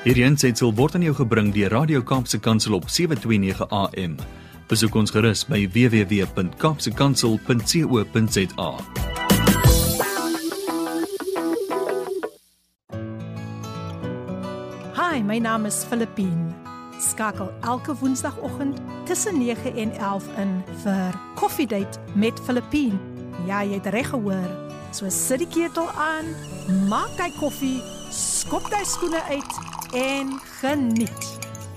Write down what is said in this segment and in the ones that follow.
Hierdie aansetsel word aan jou gebring deur Radio Kaapse Kansel op 729 AM. Besoek ons gerus by www.kapsekansel.co.za. Hi, my naam is Filippine. Skakel elke woensdagoggend tussen 9 en 11 in vir Koffiedייט met Filippine. Ja, jy het reg gehoor. So sit die ketel aan, maak jy koffie, skop jy skoene uit en geniet.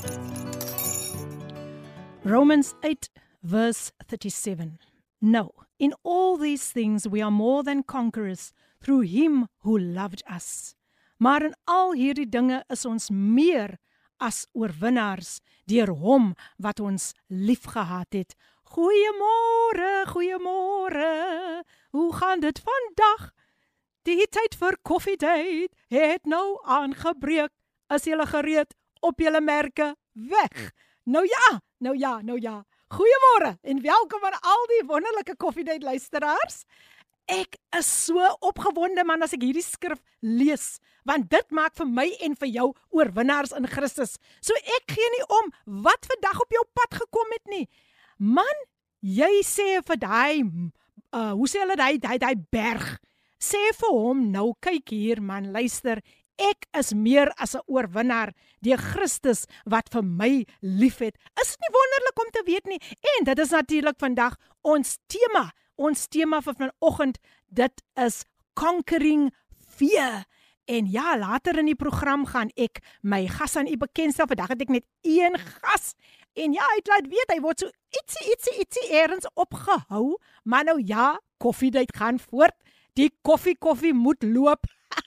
Romans 8 verse 37. No, in all these things we are more than conquerors through him who loved us. Maar in al hierdie dinge is ons meer as oorwinnaars deur hom wat ons liefgehad het. Goeiemôre, goeiemôre. Hoe gaan dit vandag? Die tyd vir koffiedייט het nou aangebreek. Is julle gereed op julle merke weg? Nou ja. Goeiemôre en welkom aan al die wonderlike koffiedייט luisteraars. Ek is so opgewonde man as ek hierdie skrif lees, want dit maak vir my en vir jou oorwinnaars in Christus. So ek gee nie om wat vandag op jou pad gekom het nie. Man, jy sê vir hoe sê hulle die berg, sê vir hom, nou kyk hier man, luister, ek is meer as 'n oorwinnaar deur Christus wat vir my liefhet. Is dit nie wonderlik om te weet nie? En dit is natuurlik vandag ons tema vir vanoggend, dit is Conquering Fear. En ja, later in die program gaan ek my gas aan u bekendstel. Vandag het ek net een gas. En ja, hy laat weet, hy word so ietsie ergens opgehou. Maar nou ja, koffiedייט gaan voort. Die koffie moet loop.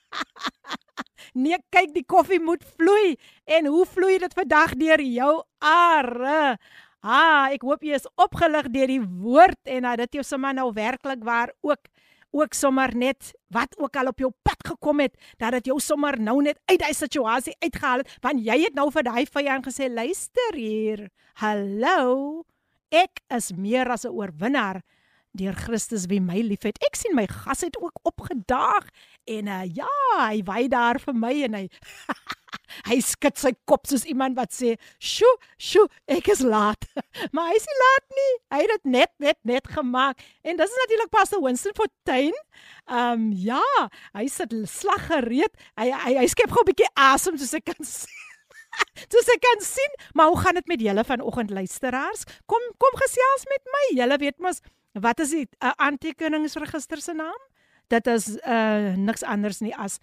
Nee, kyk, die koffie moet vloei. En hoe vloei dit vandag deur jou are? Ek hoop jy is opgelig deur die woord en dat jy sommer nou werklik waar ook sommer net wat ook al op jou pad gekom het, dat dit jou sommer nou net uit die situasie uitgehaal het, want jy het nou vir die vyand gesê, luister hier, hallo, ek is meer as 'n oorwinnaar deur Christus wie my liefhet. Ek sien my gas het ook opgedaag en ja, hy wy daar vir my en hy skud sy kop soos iemand wat sê, sjoe, ek is laat. Maar hy is nie laat nie, hy het dit net gemaak. En dis is natuurlik Pastor Winston Fortuin. Ja, hy sit slag gereed, hy skep gou 'n bietjie asem soos ek kan sien. Maar hoe gaan dit met julle vanoggend luisteraars? Kom gesels met my, julle weet mos, wat is die aantekeningsregister se naam? Dit is niks anders nie as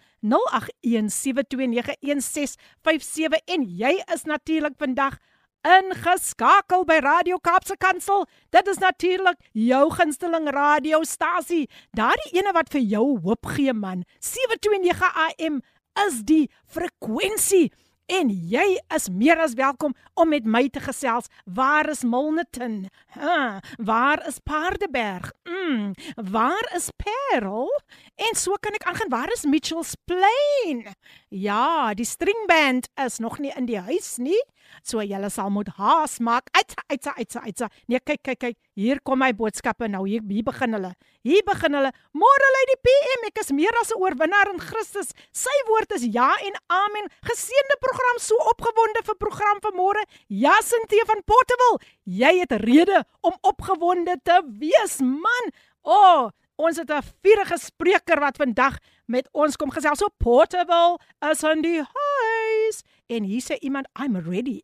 0817291657 en jy is natuurlik vandag ingeskakel by Radio Kaapse Kansel. Dit is natuurlik jou gunsteling radiostasie. Daardie ene wat vir jou hoop gee man. 729 AM is die frekwensie. En jy is meer as welkom om met my te gesels. Waar is Milnerton? Waar is Paardeberg? Waar is Parel? En so kan ek aangaan, waar is Mitchells Plain? Ja, die stringband is nog nie in die huis nie. So julle sal moet haas maak. Uitsa. Nee, kyk, hier kom my boodskappe nou, hier begin hulle. Môre lê die PM, ek is meer as 'n oorwinnaar in Christus. Sy woord is ja en amen. Geseënde program, so opgewonde vir program van môre. Ja, Cynthia van Portable, jy het rede om opgewonde te wees, man. Ons het 'n vurige spreker wat vandag met ons kom gesels. So Portable is in die huis. En hier sê iemand, I'm ready.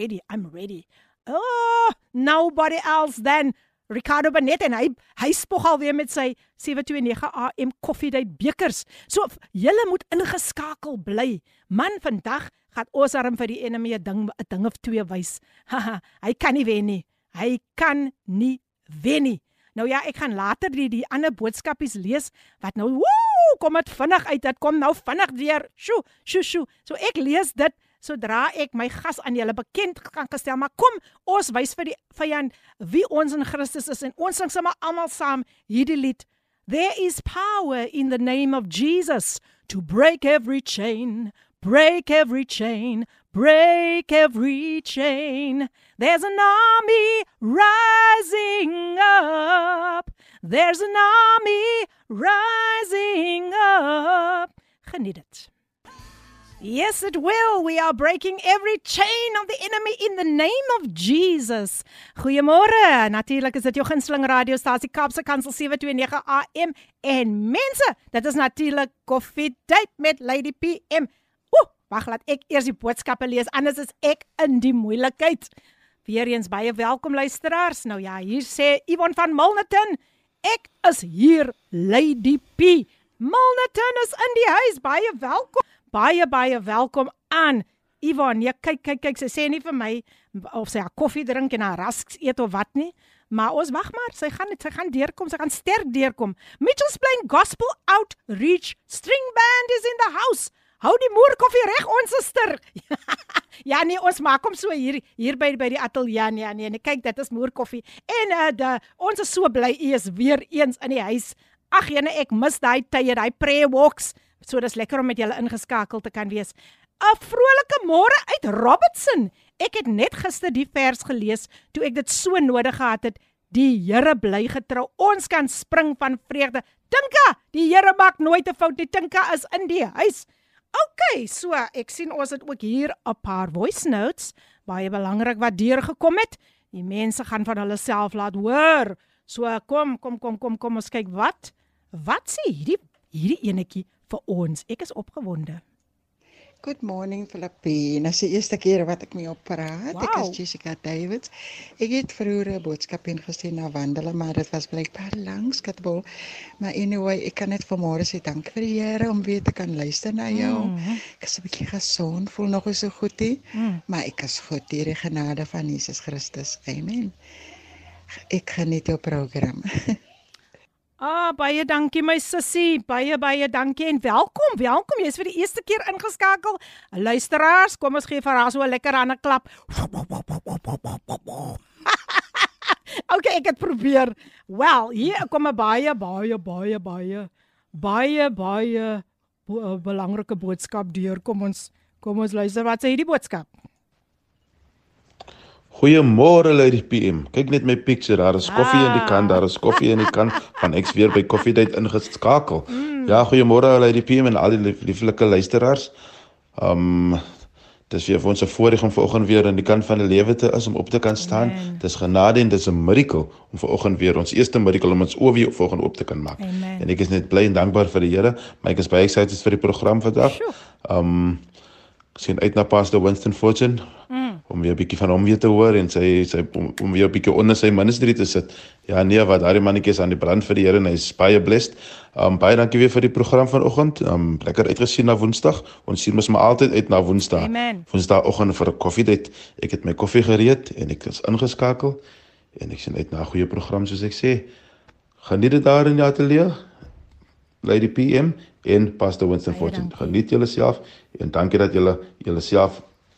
Nobody else than Ricardo Benet, en hy spog alweer met sy 729 AM koffiedייט bekers. So, julle moet ingeskakel bly. Man, vandag gaan ons darm vir die enemy 'n ding of twee wys. Hy kan nie wen nie. Nou ja, ek gaan later die ander boodskapies lees, wat nou, kom het vinnig uit, dit kom nou vinnig deur, sjoe. So ek lees dit, sodra ek my gas aan julle bekend kan gestel, maar kom, ons wys vir die vyand wie ons in Christus is, en ons sing sommer almal saam hierdie lied. There is power in the name of Jesus to break every chain, break every chain, break every chain. There's an army rising up. There's an army rising up. Geniet dit. Yes, it will. We are breaking every chain of the enemy in the name of Jesus. Goeiemôre. Natuurlik is dit jou gunsteling radiostasie Kaapse Kansel 729 AM. En mense, dit is natuurlik Coffee Date met Lady PM. Wag, laat ek eers die boodskappe lees, anders is ek in die moeilikheid. Weereens baie welkom luisteraars. Nou ja, hier sê Yvonne van Milnerton, ek is hier, Lady P. Milnerton is in die huis, baie welkom. Baie welkom aan Yvonne. Ja, kyk, sy sê nie vir my of sy haar koffie drink en haar rasks eet of wat nie, maar ons wag maar, sy gaan deurkom, sy gaan sterk deurkom. Mitchells Plain Gospel Outreach String Band is in the house. Hou die moerkoffie reg, ons suster. Ja nee, ons maak hom so hier by die ateljee. Nee, kyk, dit is moerkoffie. En ons is so bly u is weer eens in die huis. Ag jene, ek mis daai tye, daai prayer walks. So dis lekker om met julle ingeskakel te kan wees. 'n Vrolike môre uit Robertson. Ek het net gister die vers gelees toe ek dit so nodig gehad het. Die Here bly getrou. Ons kan spring van vreugde. Tinka, die Here maak nooit 'n fout nie. Tinka is in die huis. Okay, so ek sien ons het ook hier 'n paar voice notes, baie belangrik wat deurgekom het. Die mense gaan van hulle self laat hoor. So kom ons kyk wat sê hierdie enetjie vir ons. Ek is opgewonde. Good morning Filippine. Dis die eerste keer wat ek mee oppraat. Wow. Ek is Jessica Davids. Ek het vroeër 'n boodskap ingestuur na wandelen, maar dit was blykbaar lank skatbol. Maar anyway, ek kan net vanmôre sê dank vir die Here om weer te kan luister na jou. Ek is 'n bietjie gesond, voel nog nie so goed nie, maar ek is goed deur die genade van Jesus Christus. Amen. Ek geniet jou program. Baie dankie my sussie, baie dankie en welkom, jy is vir die eerste keer ingeskakel. Luisteraars, kom ons gee vir haar so 'n lekker hande klap. Okay, ek het probeer. Wel, hier kom 'n baie belangrike boodskap deur. Kom ons luister, wat sê hierdie boodskap? Goeiemôre Lady PM. Kyk net my picture, daar is koffie in die kan, daar is koffie in die kan, van ek's weer by Coffee Date ingeskakel. Ja, goeiemôre Lady PM en al die lieflike luisteraars. Dis weer vir ons 'n voorreg om vanoggend weer aan die kant van die lewe te is, om op te kan staan. Dis genade en dis 'n miracle om vanoggend weer ons eerste miracle om ons oë weer vanoggend op te kan maak. Amen. En ek is net bly en dankbaar vir die Here, maar ek is baie excited vir die program vandag. Ek sien uit na Pastor Winston Fortune. Om weer 'n bietjie van hom weer te hoor en om weer 'n bietjie onder sy ministry te sit. Ja nee, wat daardie mannetjie is aan die brand vir die Here en hy is baie blessed. Baie dankie weer vir die program vanoggend. Lekker uitgesien na Woensdag. Ons sien mos maar altyd uit na Woensdag. Amen. Woensdagoggend vir 'n Coffee Date. Ek het my koffie gereed en ek is ingeskakel en ek sien uit na 'n goeie program soos ek sê. Geniet dit daar in die ateljee. Lady PM en Pastor Winston Fortune. Geniet julle self en dankie dat julle self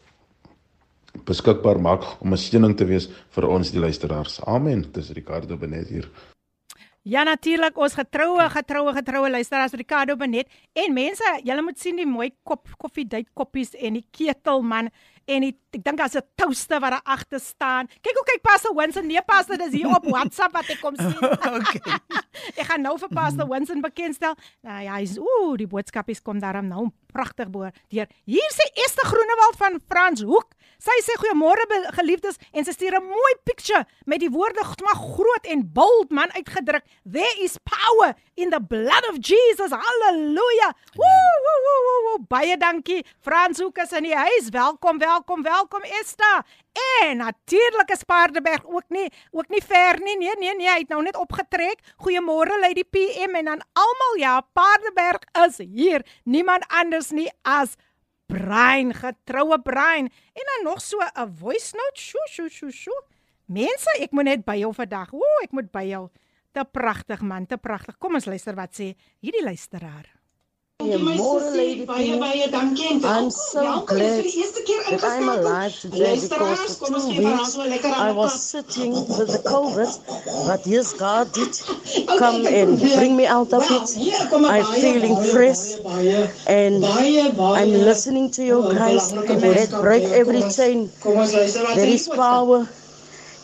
beskikbaar maak om 'n seëning te wees vir ons die luisteraars. Amen. Dis Ricardo Benet hier. Ja natuurlik, ons getroue luisteraars, Ricardo Benet. En mense, julle moet sien die mooi Coffee Date koppies en die ketel man. En ek dink daar's 'n toaster wat daar agter staan. Kyk Pastor Winston, nee Pastor, dis hier op WhatsApp wat ek kom sien. Okay. Ek gaan nou vir Pastor Winston bekendstel. Nou ja, die boodskapies kom daarom nou pragtig deur. Hier sê Esther Groenewald van Frans Hoek. Sy sê goeiemôre geliefdes en sy stuur 'n mooi picture met die woorde groot en bold man uitgedruk. There is power in the blood of Jesus. Hallelujah. Woo. Baie dankie. Frans Hoek is in die huis. Welkom Esther. En natuurlik is Paardeberg ook nie ver nie. Nee, hy het nou net opgetrek. Goeiemôre Lady PM en aan almal. Ja, Paardeberg is hier. Niemand anders nie as Brian, getroue Brian. En dan nog so 'n voice note. Sjoe. Mense, ek moet net by jou vandag. Ek moet by jou. Te pragtig man, te pragtig. Kom ons luister wat sê hierdie luisteraar. Goeiemôre Lady PM. I'm so glad that I'm alive today because for 2 weeks I was sitting with the COVID, but yes, God did come and bring me out of it. I'm feeling fresh and I'm listening to your guys that break every chain. There is power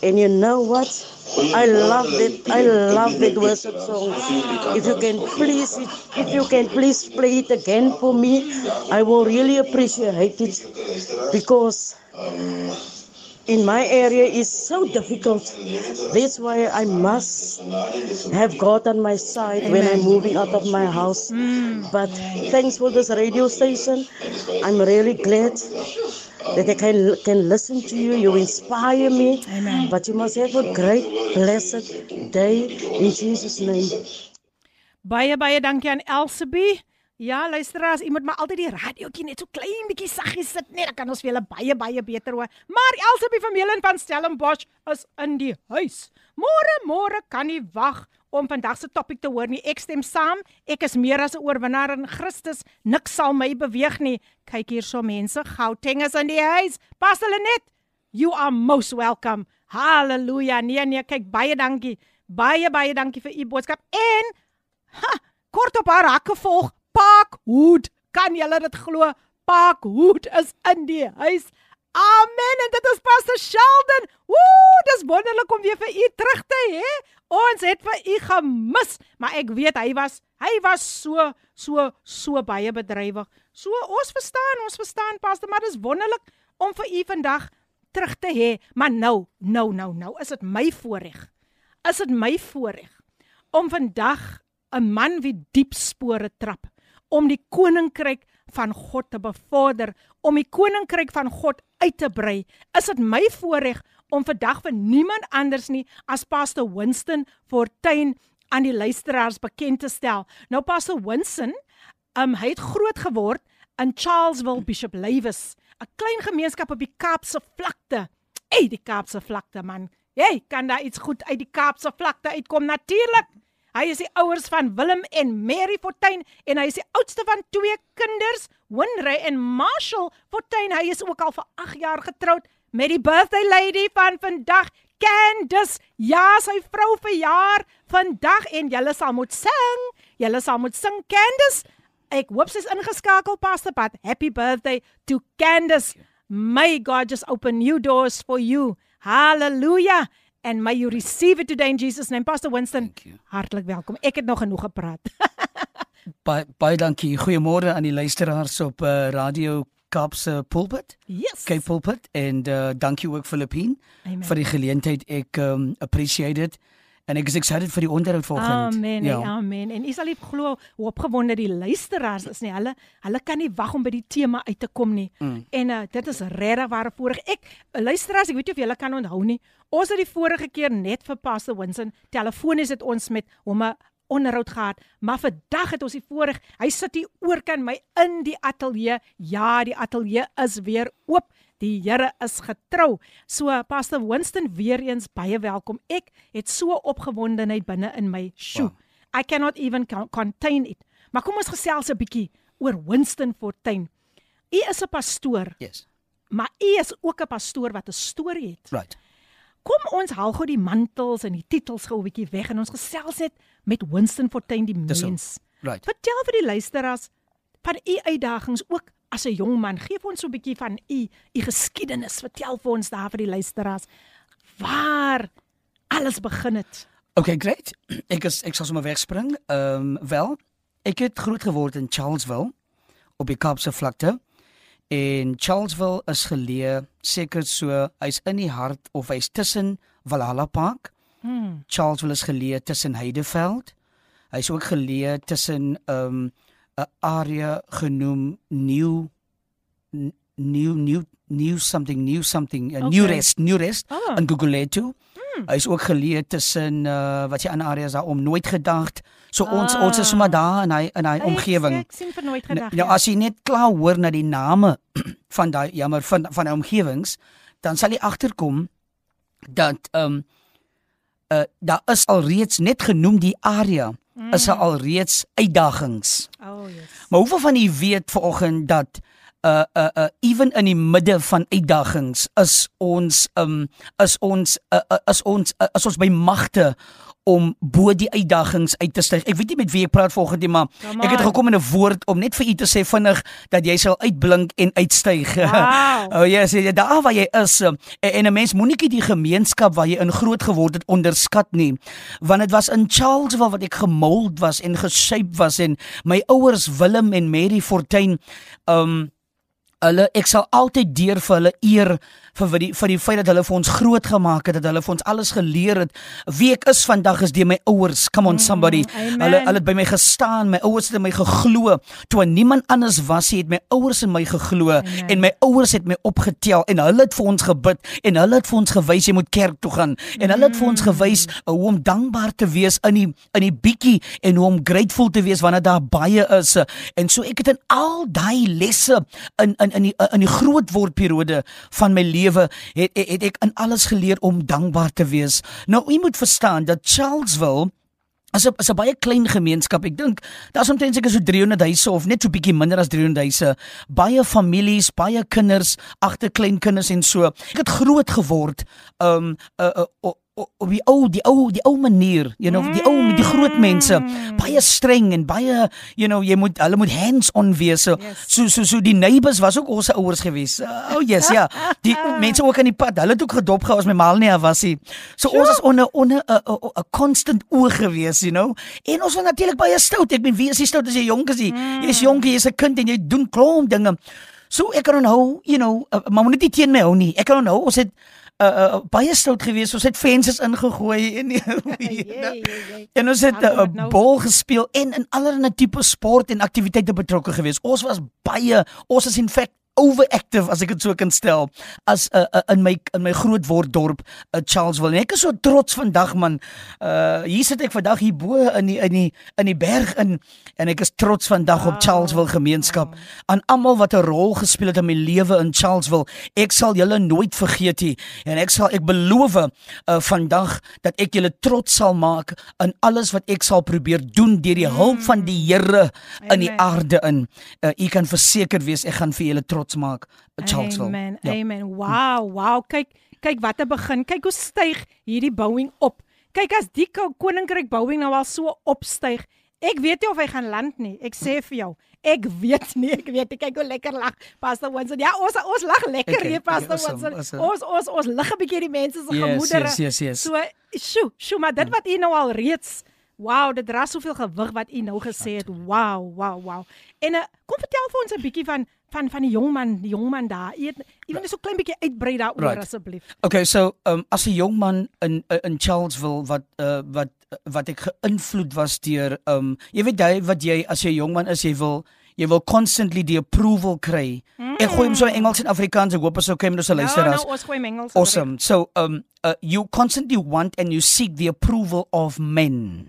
And you know what? I love that worship song. If you can please play it again for me, I will really appreciate it, because in my area is so difficult. That's why I must have God on my side when I'm moving out of my house. But thanks for this radio station. I'm really glad that I can listen to you. You inspire me. Amen. But you must have a great, blessed day in Jesus' name. Baie dankie aan Elsabie. Ja, luisteraars, u moet maar altyd die radiootjie net so klein bietjie saggies sit net, dan kan ons vir julle baie beter hoor. Maar Elsabie van Meulen van Stellenbosch is in die huis. Môre kan nie wag om vandag se topik te hoor nie. Ek stem saam. Ek is meer as 'n oorwinnaar in Christus. Niks sal my beweeg nie. Kyk hier so mense, Gauteng is in die huis. Pastor Lenet, you are most welcome. Halleluja. Nee, kyk, baie dankie. Baie dankie vir u boodskap. En kort op haar hak gevolg, Parkwood. Kan julle dit glo? Parkwood is in die huis. Amen. En dit is Pastor Sheldon. Dis wonderlik om weer vir u terug te hê. Ons het vir u gemis, maar ek weet hy was so baie bedrywig. So ons verstaan Pastor, maar dis wonderlik om vir u vandag terug te hê. Maar nou is dit my voorreg. Om vandag 'n man wie diep spore trap, om die koninkryk van God te bevorder, om die koninkryk van God uit te brei. Is dit my voorreg om vandag vir niemand anders nie as Pastor Winston Fortuin aan die luisteraars bekend te stel. Nou Pastor Winston, hy het groot geword in Charlesville, Bishop Lewis, 'n klein gemeenskap op die Kaapse vlakte. Die Kaapse vlakte man. Kan daar iets goed uit die Kaapse vlakte uitkom? Natuurlik. Hy is die ouers van Willem en Mary Fortuin en hy is die oudste van 2 kinders, Winray en Marshall Fortuin. Hy is ook al vir 8 jaar getroud met die birthday lady van vandag, Candice. Ja, sy vrou verjaar vandag en julle sal moet sing. Candice, ek hoop sy's ingeskakel, Pastor Pat. Happy birthday to Candice. May God just open new doors for you. Hallelujah. And may you receive it today in Jesus' name. Pastor Winston, hartlik welkom. Ek het nog genoeg gepraat. Baie dankie. Goeiemôre aan die luisteraars op Radio Kaapse Pulpit. Yes. Cape Pulpit. En dankie ook Filippine vir die geleentheid. Ek appreciate it. En ek is excited vir die onderhoud volgende. Amen, amen. En u sal nie glo hoe opgewonde die luisteraars is nie. Hulle kan nie wag om by die tema uit te kom nie. En dit is regtig ware voorreg. Luisteraars, ek weet nie of julle kan onthou nie. Ons het die vorige keer net vir Pastor Winston telefonies het ons met hom 'n onderhoud gehad, maar vandag het ons die voorreg. Hy sit hier oorkant my in die ateljee. Ja, die ateljee is weer oop. Die Here is getrou. So Pastor Winston, weer eens baie welkom. Ek het so opgewondenheid binne in my. Wow. I cannot even contain it. Maar kom ons gesels 'n bietjie oor Winston Fortuin. U is 'n pastoor. Yes. Maar u is ook 'n pastoor wat 'n storie het. Right. Kom ons haal gou die mantels en die titels gou 'n bietjie weg en ons gesels net met Winston Fortuin die mens. Right. Vertel vir die luisteraars van u uitdagings ook as 'n jong man. Geef ons so 'n bietjie van u geskiedenis. Vertel vir ons daar vir die luisteraars waar alles begin het. Okay, great. Ek sal sommer wegspring. Wel, ek het groot geword in Charlesville op die Kaapse vlakte. En Charlesville is geleë seker so, hy's in die hart of hy's tussen Valhalla Park. Charlesville is geleë tussen Heideveld. Hy's ook geleë tussen 'n area genoem New Rest in Guguletu. Hy is ook geleë tussen wat jy ander areas daar om Nooit Gedagte. So ons is sommer daar in hy omgewing. Ek sien vir Nooit Gedagte. Nou as jy net klaar hoor na die name van daai van die omgewings, dan sal jy agterkom dat daar is alreeds net genoem die area is alreeds uitdagings. Oh yes. Maar hoeveel van u weet vanoggend dat even in die midde van uitdagings is ons by magte om bo die uitdagings uit te styg. Ek weet nie met wie ek praat volgende, maar ek het gekom in 'n woord om net vir u te sê vinnig dat jy sal uitblink en uitstyg. Wow. Oh yes, daar waar jy is en 'n mens moenie die gemeenskap waar jy in groot geword het onderskat nie, want dit was in Charlesville wat ek gemold was en geshape was en my ouers Willem en Mary Fortuin ek sal altyd deur vir hulle eer vir die feit dat hulle vir ons groot gemaak het, dat hulle vir ons alles geleer het. Wie ek is vandag is deur my ouers. Come on somebody. Hulle het by my gestaan, my ouers het in my geglo. Toe niemand anders was, het my ouers in my geglo en my ouers het my opgetel en hulle het vir ons gebid en hulle het vir ons gewys jy moet kerk toe gaan en hulle het vir ons gewys hoe om dankbaar te wees in die bietjie en hoe om grateful te wees wanneer daar baie is. En so ek het in al daai lesse in die grootwordperiode van my lewe het ek in alles geleer om dankbaar te wees. Nou, u moet verstaan dat Charlesville is 'n baie klein gemeenskap. Ek dink daar's omtrent seker so 300 huise of net so bietjie minder as 300 huise. Baie families, baie kinders, agter kleinkinders en so. Ek het groot geword op die ou manier, you know, die ou met die groot mense, baie streng en baie, you know, hulle moet hands-on wees. So die neighbors was ook ons ouers gewees. Oh yes, ja. Die mense ook aan die pad, hulle het ook gedop gehou as my maal nie was nie. So ons is onder 'n constant oog gewees, you know. En ons was natuurlik baie stout. Ek bedoel, wie is jy stout as jy jonk is? Jy's jonk, jy's 'n kind en jy doen klomp dinge. So ek kan onthou, you know, maar moet nie teen my hou nie. Ek kan onthou ons het baie stout gewees, ons het vensters ingegooi en ons het bal gespeel en in allerlei tipe sport en aktiwiteite betrokke gewees. Ons is in fact overactive, as ek dit so kan stel, as in my grootworddorp Charlesville. En ek is so trots vandag, man. Hier sit ek vandag hier bo in die berg en ek is trots vandag op Charlesville gemeenskap. Aan almal wat 'n rol gespeel het in my lewe in Charlesville. Ek sal julle nooit vergeet nie. En ek beloof vandag dat ek julle trots sal maak in alles wat ek sal probeer doen deur die hulp van die Here in die aarde in. U kan verseker wees ek gaan vir julle trots maak, Charlesville. Amen, amen. Wow. Kyk wat 'n begin. Kyk hoe styg hierdie bouing op. Kyk as die koninkryk bouing nou al so opstyg. Ek weet nie of hy gaan land nie. Ek sê vir jou, ek weet nie. Kyk hoe lekker lag Pastor Winston. Ja, ons lag lekker hier, Pastor Winston. Ons lig 'n bietjie die mense se gemoedere. Yes. So, maar dit wat u nou al reeds, wow, dit dra soveel gewig wat u nou gesê het. Wow. En kom vertel vir ons 'n bietjie van die jongman daar. Jy wil net so klein bietjie uitbrei daaroor asseblief. Okay, so as 'n jongman in Charlesville wat ek geïnvloed was deur jy weet wat jy as jy jongman is, jy wil constantly die approval kry. Ek gooi hom so in Engels en Afrikaans, ek hoop as okay met ons luisteraars. No, ons gooi Engels. Awesome. So you constantly want and you seek the approval of men.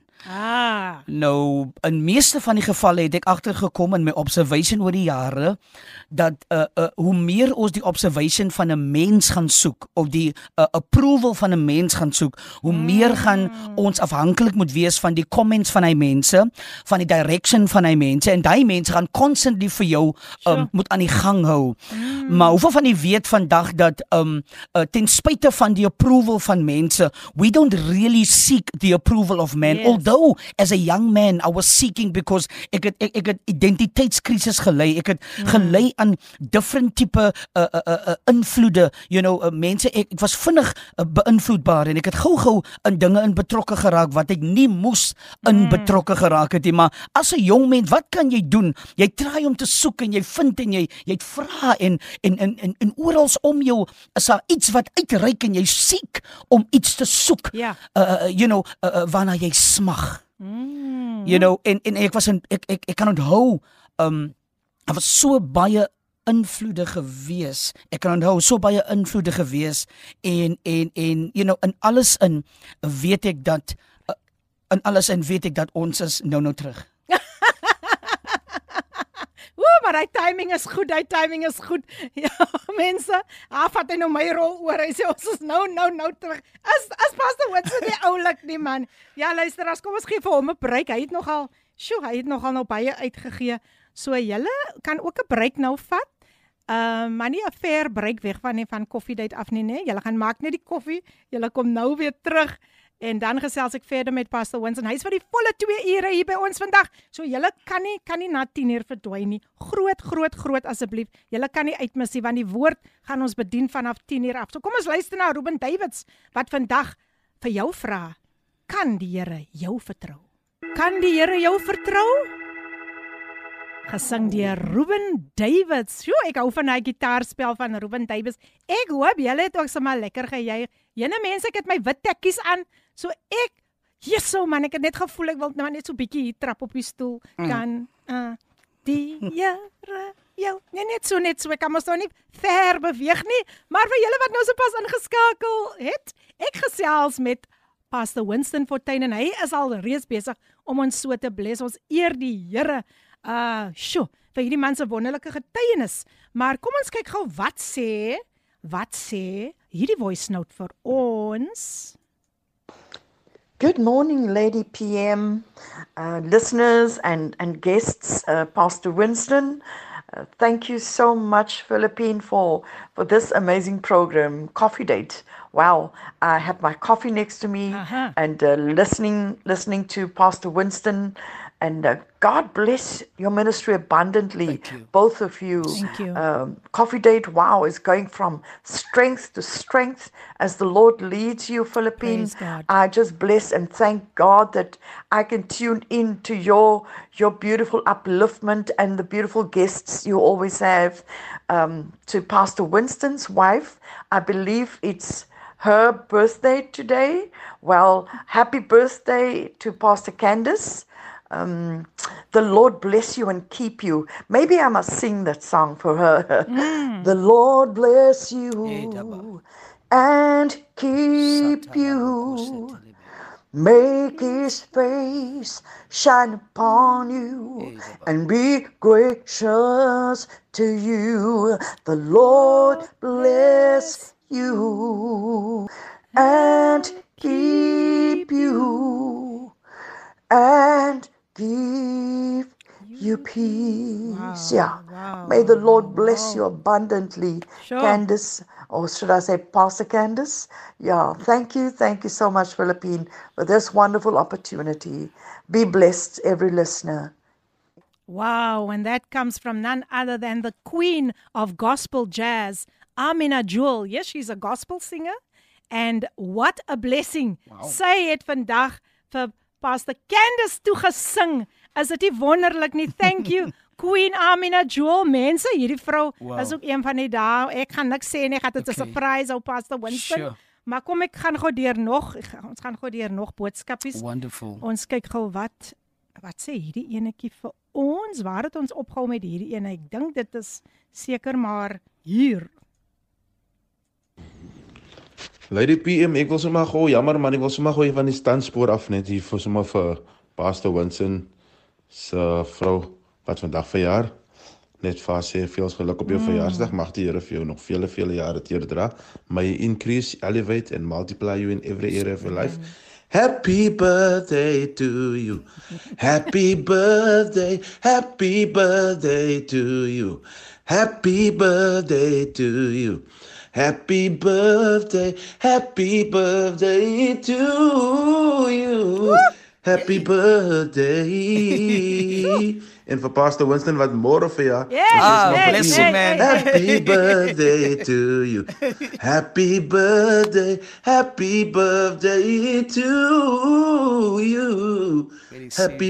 Nou, in meeste van die gevalle het ek agtergekom in my observation oor die jare dat hoe meer ons die observation van 'n mens gaan soek of die approval van 'n mens gaan soek, hoe meer gaan ons afhanklik moet wees van die comments van hy mense, van die direction van hy mense en daai mense gaan constantly vir jou moet aan die gang hou. Maar hoeveel van die weet vandag dat ten spyte van die approval van mense, we don't really seek the approval of men. Although as a young man I was seeking because ek het identiteitskrisis gelei. Ek het gelei aan different tipe invloede, you know, mense, ek was vinnig beïnvloedbaar en ek het gou in dinge in betrokke geraak wat ek nie moes in betrokke geraak het nie. Maar as 'n jong mens, wat kan jy doen? Jy try om te soek en jy vind en jy het vra en oral om jou is daar iets wat uitreik en jy siek om iets te soek. You know, waarna jy smag. You know, en ek kan onthou daar was so baie invloede gewees. Ek kan onthou so baie invloede gewees en you know, in alles weet ek dat ons is nou terug. Maar die timing is goed. Ja, mense, vat hy nou my rol oor. Hy sê ons is nou terug. As Pastor Winston nie oulik nie, man. Ja, luister, as kom ons gee vir hom 'n breek. Hy het nogal Sjoe, hy het nogal nou baie uitgegee. So julle kan ook 'n break nou vat. Maar nie 'n ver break weg van Coffee Date af nie, né? Julle gaan maak net die koffie. Julle kom nou weer terug en dan gesels ek verder met Pastor Winston. Hy's vir die volle 2 ure hier by ons vandag. So julle kan nie na 10:00 verdwyn nie. Groot asseblief. Julle kan nie uitmis nie want die woord gaan ons bedien vanaf 10:00 af. So kom ons luister na Ruben Davids wat vandag vir jou vra: kan die Here jou vertrou? Kan die Here jou vertrou? Gesing deur Ruben Davids. Sjoe, ek hou van hy gitaarspel van Ruben Davids. Ek hoop julle het ook sommer lekker gejuig. Jene mense, ek het my wit tekkies aan. So Jesus man, ek het net gevoel ek wil net so bietjie hier trap op die stoel. Kan die Here jou net so, ek kan mos nou nie ver beweeg nie. Maar vir julle wat nou so pas ingeskakel het, ek gesels met Pastor Winston Fortuin en hy is al reeds besig om ons so te bless. Ons eer die Here. Vir hierdie man se wonderlike getuienis. Maar kom ons kyk gou wat sê hierdie voice note vir ons. Good morning, Lady PM, listeners and guests, Pastor Winston. Thank you so much, Philippine, for this amazing program, Coffee Date. Wow, I have my coffee next to me and listening to Pastor Winston. And God bless your ministry abundantly, both of you. Thank you. Coffee Date, wow, is going from strength to strength as the Lord leads you, Philippines. I just bless and thank God that I can tune in to your beautiful upliftment and the beautiful guests you always have. To Pastor Winston's wife, I believe it's her birthday today. Well, happy birthday to Pastor Candace. The Lord bless you and keep you. Maybe I must sing that song for her. The Lord bless you and keep you. Make His face shine upon you and be gracious to you. The Lord bless you and keep you and give you peace. Wow. May the Lord bless you abundantly, Sure. Candace, or should I say Pastor Candace? Yeah, thank you so much, Philippine, for this wonderful opportunity. Be blessed, every listener. Wow, and that comes from none other than the queen of gospel jazz, Amina Jewel. Yes, she's a gospel singer. And what a blessing. Wow. Sy het vandag vir Pastor Candace toegesing. Is dit nie wonderlik nie? Thank you, Queen Amina Jewel. Mense, hierdie vrou is ook een van die dae. Ek gaan niks sê nie, ek gaan dit 'n surprise op Pastor Winston. Sure. Maar kom ek gaan gou deur nog. Ons gaan gou deur nog boodskapies. Wonderful. Ons kyk gou wat sê hierdie enetjie vir ons. Waar het ons opgehou met hierdie ene? Ek dink dit is seker maar hier. Lady PM, ek wil sommer gou, jammer man, ek wil sommer gou van die standspoor af net hier vir Pastor Winston se vrou wat vandag verjaar. Net vir haar sê veel geluk op jou verjaarsdag. Mag die Here vir jou nog vele jare teerdra. May He increase, elevate and multiply you in every area of your life. Happy birthday to you. Happy birthday to you. Happy birthday to you. Happy birthday to you. Happy birthday. En vir Pastor Winston wat môre vir jou. Bless you, man. Happy birthday to you. Happy birthday to you. Happy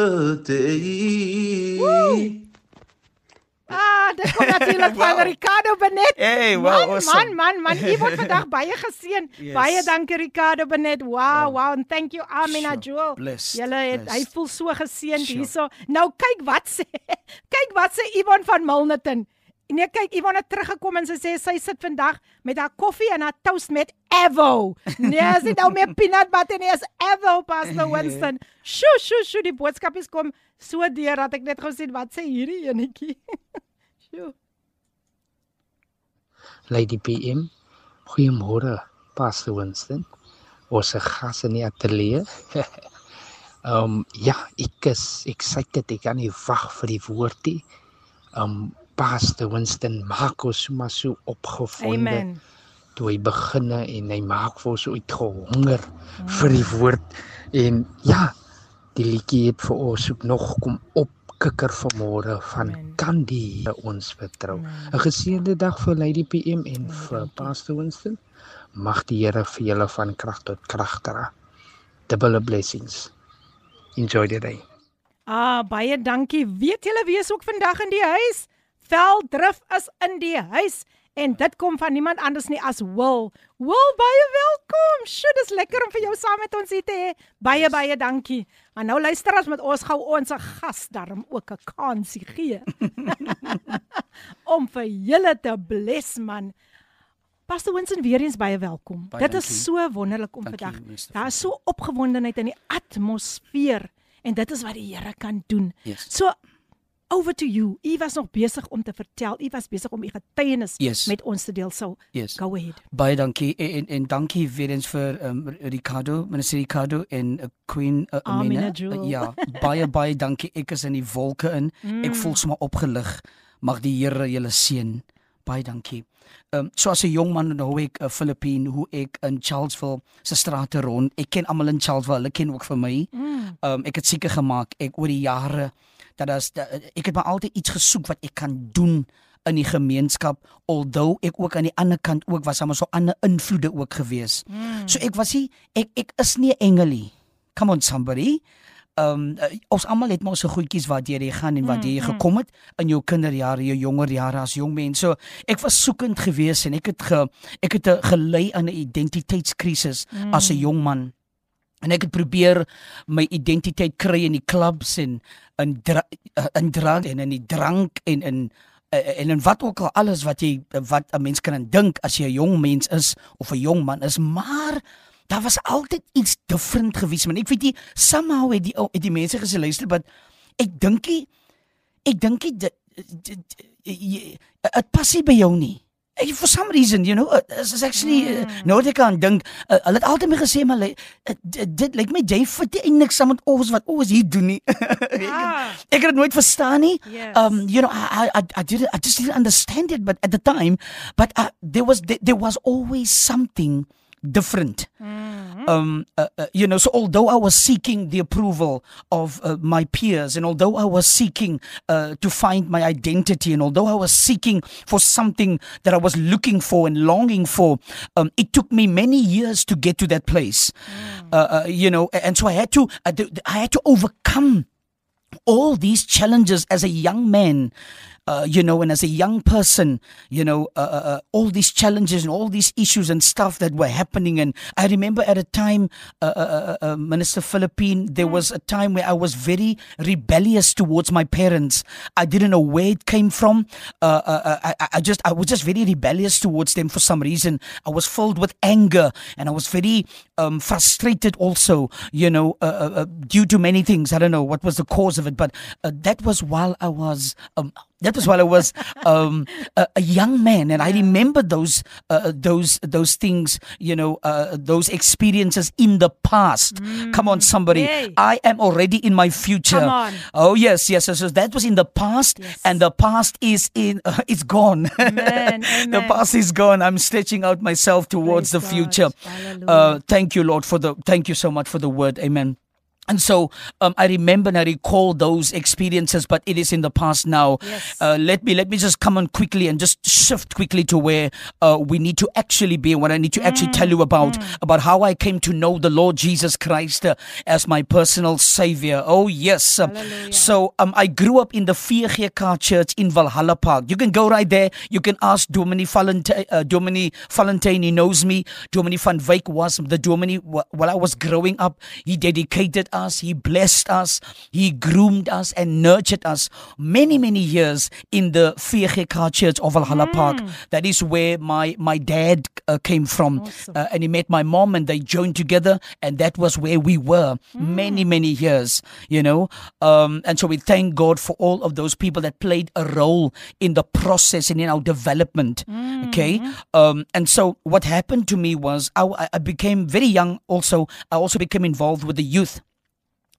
birthday. Dit kom natuurlik van Ricardo Benet. Hey, wow, awesome. Man, jy word vandag baie geseën. Yes. Baie dankie Ricardo Benet. Wow, and thank you Amina Jewel. Blessed, Hy voel so geseënd Sure. hierso. Nou kyk wat sê Yvonne van Milnerton. Nee, kyk, Yvonne het teruggekom en sy sê sy sit vandag met haar koffie en haar toast met Evo. Nee, sy nou meer peanut butter nie, is Evo, Pastor Winston. Sjoe, die boodskapies kom so deur dat ek net gesien wat sê hierdie enetjie. Sjoe. Lady PM, goeiemôre Pastor Winston. Ons gas in die ateljee. Ja, ek is excited, ek kan nie wag vir die woord nie. Pastor Winston maak ons maar so opgevonde. Amen. Toe hy beginne en hy maak vir ons uitgehonger vir die woord. En ja, die liedjie het vir ons ook nog kom opkikker vanmôre van kan die Here ons vertrou. 'n Geseënde dag vir Lady PM en vir Pastor Winston. Mag die Here vir julle van krag tot krag dra. Double blessings. Enjoy the day. Baie dankie. Weet julle wie is ook vandag in die huis? Veldrif is in die huis. En dit kom van niemand anders nie as Will. Will, baie welkom. Sjoe, dis lekker om vir jou saam met ons hier te hê. Baie dankie. Maar nou luister as met ons gou ons gas daarom ook 'n kansie gee. Om vir julle te bless, man. Pastor Winston, weer eens baie welkom. Dit is so wonderlik om vandag. Daar is so opgewondenheid in die atmosfeer. En dit is wat die Here kan doen. Yes. So, over to you. U was nog besig om te vertel. U was besig om u getuienis met ons te deel. So, go ahead. Baie dankie en dankie weer eens vir Ricardo, minister Ricardo en Queen Amina. Ja, baie dankie. Ek is in die wolke in. Ek voel sommer opgelig. Mag die Here julle seën. Baie dankie. So as 'n jong man hou ek 'n Filippine, hoe ek in Charlesville se strate rond. Ek ken almal in Charlesville, hulle ken ook vir my. Ek het seker gemaak ek oor die jare ek het maar altyd iets gesoek wat ek kan doen in die gemeenskap, although ek ook aan die ander kant ook was, maar so ander invloede ook gewees. So ek was nie, ek is nie 'n engelie. Come on somebody. Ons almal het maar so goedjies wat jy gaan en wat jy gekom het in jou kinderjare, jou jonger jare as jong mens. So ek was soekend gewees en ek het gelei aan 'n identiteitskrisis as 'n jong man. En ek het probeer my identiteit kry in die clubs en in drank en in die drank en in wat ook al alles wat 'n mens kan dink as jy 'n jong mens is of 'n jong man is, maar daar was altyd iets different gewees, man. Ek weet nie, somehow het die mense gesê, luister, maar ek dink nie het pas nie by jou nie. For some reason, you know, it's actually, nou dat ek aan dink, hulle het altyd my gesê, maar dit lyk my, jy vat nie niks saam met ons wat ons hier doen nie. Ek het het nooit verstaan nie. You know, I just didn't understand it, but at the time, but there was always something different. You know, so although I was seeking the approval of my peers, and although I was seeking to find my identity, and although I was seeking for something that I was looking for and longing for, it took me many years to get to that place. You know, and so I had to overcome all these challenges as a young man. You know, and as a young person, you know, all these challenges and all these issues and stuff that were happening. And I remember at a time, Minister Philippine, there was a time where I was very rebellious towards my parents. I didn't know where it came from. I was just very rebellious towards them for some reason. I was filled with anger and I was very frustrated also, you know, due to many things. I don't know what was the cause of it, but that was while I was a young man, and I remember those things, you know, those experiences in the past. Come on, somebody! Yay. I am already in my future. Come on. Oh yes. So that was in the past, and the past is it's gone. Amen. The past is gone. I'm stretching out myself towards the future. Thank you, Lord, thank you so much for the word. Amen. And so I remember and I recall those experiences, but it is in the past now. Yes. Let me just come on quickly and just shift quickly to where we need to actually be, and what I need to actually tell you about how I came to know the Lord Jesus Christ as my personal Savior. Oh yes. So I grew up in the VGK Church in Valhalla Park. You can go right there. You can ask Dominee Valentine, he knows me. Dominee van Wyk was the Dominee while I was growing up. He dedicated us, he blessed us, he groomed us and nurtured us many years in the VGK Church of Valhalla Park. That is where my dad came from. Awesome. And he met my mom and they joined together, and that was where we were many years, you know. And so we thank God for all of those people that played a role in the process and in our development. Okay. And so what happened to me was I became very young also. I also became involved with the youth.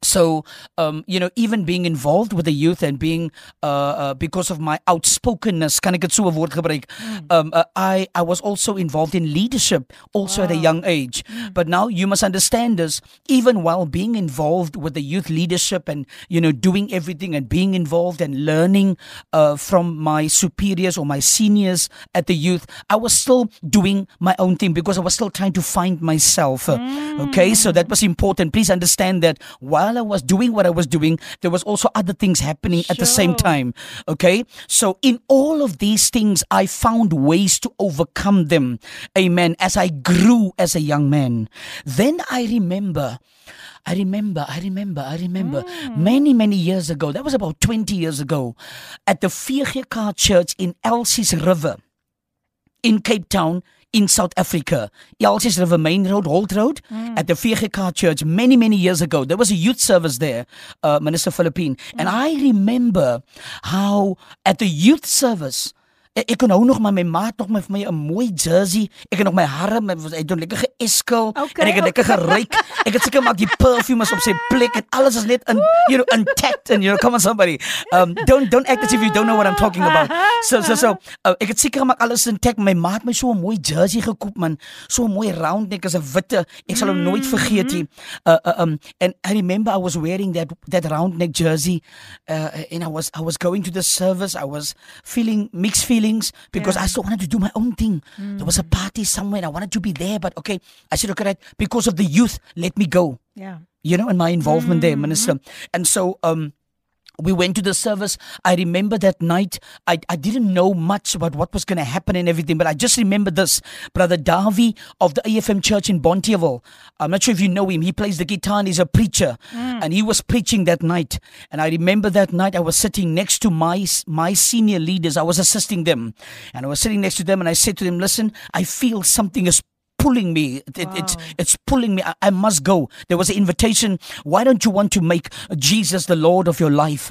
So, even being involved with the youth and being, because of my outspokenness, kan ek het so 'n woord gebruik, I was also involved in leadership, also at a young age. But now you must understand this, even while being involved with the youth leadership and, doing everything and being involved and learning from my superiors or my seniors at the youth, I was still doing my own thing because I was still trying to find myself. Okay, so that was important. Please understand that while I was doing what I was doing, there was also other things happening at the same time. Okay, so in all of these things, I found ways to overcome them. Amen. As I grew as a young man, then I remember many years ago, that was about 20 years ago, at the VGK Church in Elsies River in Cape Town, in South Africa, Elsies River Main Road, Holt Road, at the VGK Church many years ago. There was a youth service there, Minister Philippine. And I remember how at the youth service, ek kon nou nog maar my maat nog vir my 'n mooi jersey, ek het nog my hare, hy het lekker geeskel, en ek het lekker geruik, ek het seker maak die perfume is op sy plek, en alles is net intact, and come on somebody, don't act as if you don't know what I'm talking about. So, ek het seker maak alles intact, my maat my so 'n mooi jersey gekoop, man, so 'n mooi round neck as 'n witte, ek sal hom nooit vergeet nie, and I remember I was wearing that round neck jersey, and I was going to the service, I was feeling mixed feelings, because I still wanted to do my own thing. There was a party somewhere and I wanted to be there, but okay, I said, okay, right, because of the youth, let me go. Yeah. And my involvement there, Minister. And so, we went to the service. I remember that night, I didn't know much about what was going to happen and everything, but I just remember this. Brother Davi of the AFM Church in Bonteheuwel, I'm not sure if you know him, he plays the guitar and he's a preacher, and he was preaching that night. And I remember that night I was sitting next to my senior leaders. I was assisting them, and I was sitting next to them, and I said to them, listen, I feel something is pulling me. It's pulling me. I must go. There was an invitation. Why don't you want to make Jesus the Lord of your life?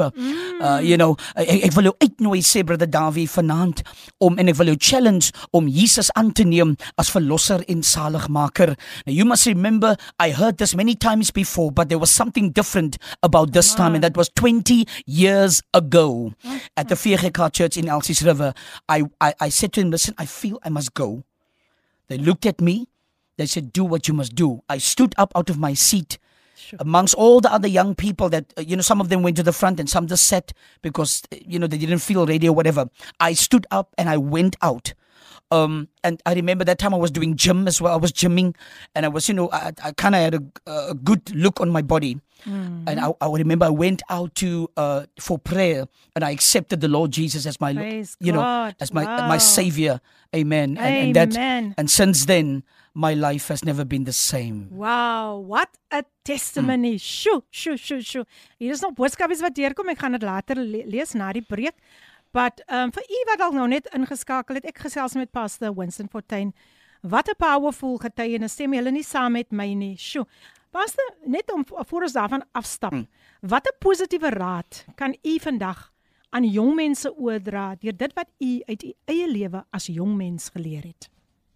Ek wil jou uitnooi, sê Brother Davi vanaand, en ek wil jou challenge om Jesus aan te neem as verlosser en zaligmaker. Now you must remember, I heard this many times before, but there was something different about this time, and that was 20 years ago at the VGK Church in Elsies River. I said to him, listen, I feel I must go. They looked at me. They said, do what you must do. I stood up out of my seat. Sure. Amongst all the other young people that, some of them went to the front and some just sat because, they didn't feel ready or whatever. I stood up and I went out. And I remember that time I was doing gym as well. I was gymming, and I was, I kind of had a good look on my body. And I remember I went out for prayer, and I accepted the Lord Jesus as my, as my Savior. Amen. And since then, my life has never been the same. Wow, what a testimony. Shoo. Hier is nog boodskapies wat deurkom. Ek gaan dit later lees na die preek. But vir u wat al nou net ingeskakel het, ek gesels met Pastor Winston Fortuin. Wat 'n powerful getuienis. Stem julle nie saam met my nie. Shoo. Pastor, net om voor ons daarvan afstap. Wat 'n positiewe raad kan u vandag aan jong mense oordra deur dit wat u uit u eie lewe as jong mens geleer het?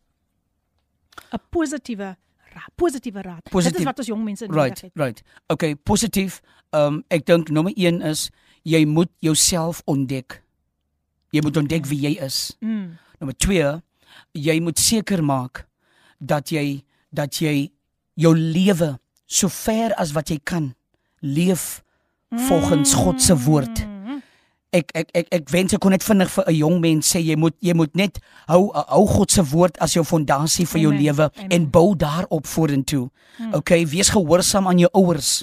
'n positiewe raad. Dit is wat ons jong mense nodig het. Right. Okay, positief. Ek dink nommer 1 is jy moet jouself ontdek. Jy moet ontdek wie jy is. Nommer 2, jy moet seker maak dat jy jou lewe so ver as wat jy kan leef volgens God se woord. Ek wens ek kon net vinnig vir 'n jong mens sê jy moet net hou God se woord as jou fondasie vir jou lewe en bou daarop vorentoe. Okay, wees gehoorsaam aan jou ouers.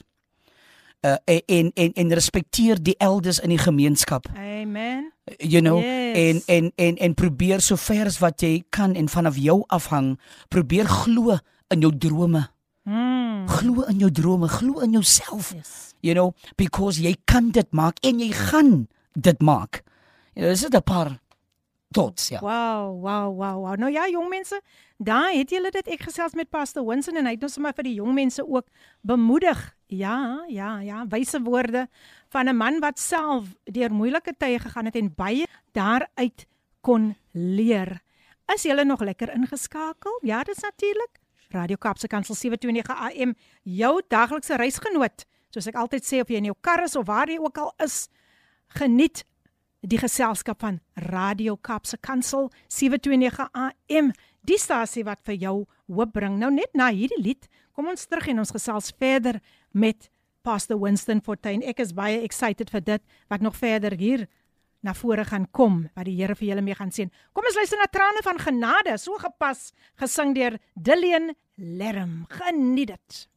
En respekteer die elders in die gemeenskap. Amen. Yes. En probeer so ver as wat jy kan en vanaf jou afhang, probeer glo in jou drome. Glo in jou drome, glo in jouself. Yes. Because jy kan dit maak en jy gaan dit maak. Dis 'n paar thoughts, ja. Wow. Nou ja, jong mense, daar het julle dit. Ek gesels met Pastor Winston en hy het ons sommer vir die jong mense ook bemoedig. Ja, wyse woorde van 'n man wat self deur moeilike tye gegaan het en baie daaruit kon leer. Is julle nog lekker ingeskakel? Ja, dis natuurlik Radio Kaapse Kansel 729 AM, jou daglikse reisgenoot. Soos ek altyd sê, of jy in jou kar is of waar jy ook al is, geniet die geselskap van Radio Kaapse Kansel 729 AM, die stasie wat vir jou hoop bring. Nou net na hierdie lied, kom ons terug en ons gesels verder met Pastor Winston Fortuin. Ek is baie excited vir dit, wat nog verder hier na vore gaan kom, wat die Here vir julle mee gaan sien. Kom ons luister na Trane van Genade, so gepas, gesing deur Dillian Lerm. Geniet dit.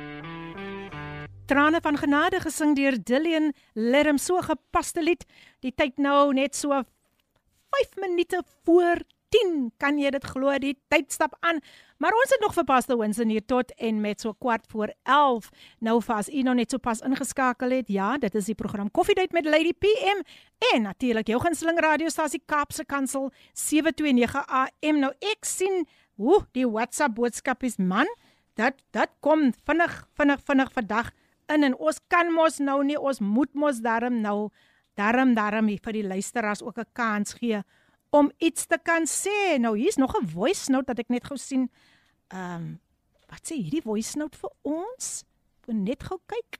Trane van Genade, gesing deur Dillian Lerm, so gepaste lied. Die tyd nou net so 5 minute voor 10, kan jy dit glo, die tyd stap aan. Maar ons het nog vir Pastor Winston hier tot en met so 11:15. Nou vir as u nog net so pas ingeskakel het, ja, dit is die program Koffiedייט met Lady PM en natuurlik jou gunsteling radiostasie Kaapse Kansel 729 AM. Nou ek sien, die WhatsApp boodskap is man, dat kom vinnig vandag in en ons kan mos nou nie, ons moet mos daarom vir die luisteraars ook 'n kans gee om iets te kan sê. Nou hier's nog 'n voice note dat ek net gou sien. Wat sê hierdie voice note vir ons? Ek net gou kyk.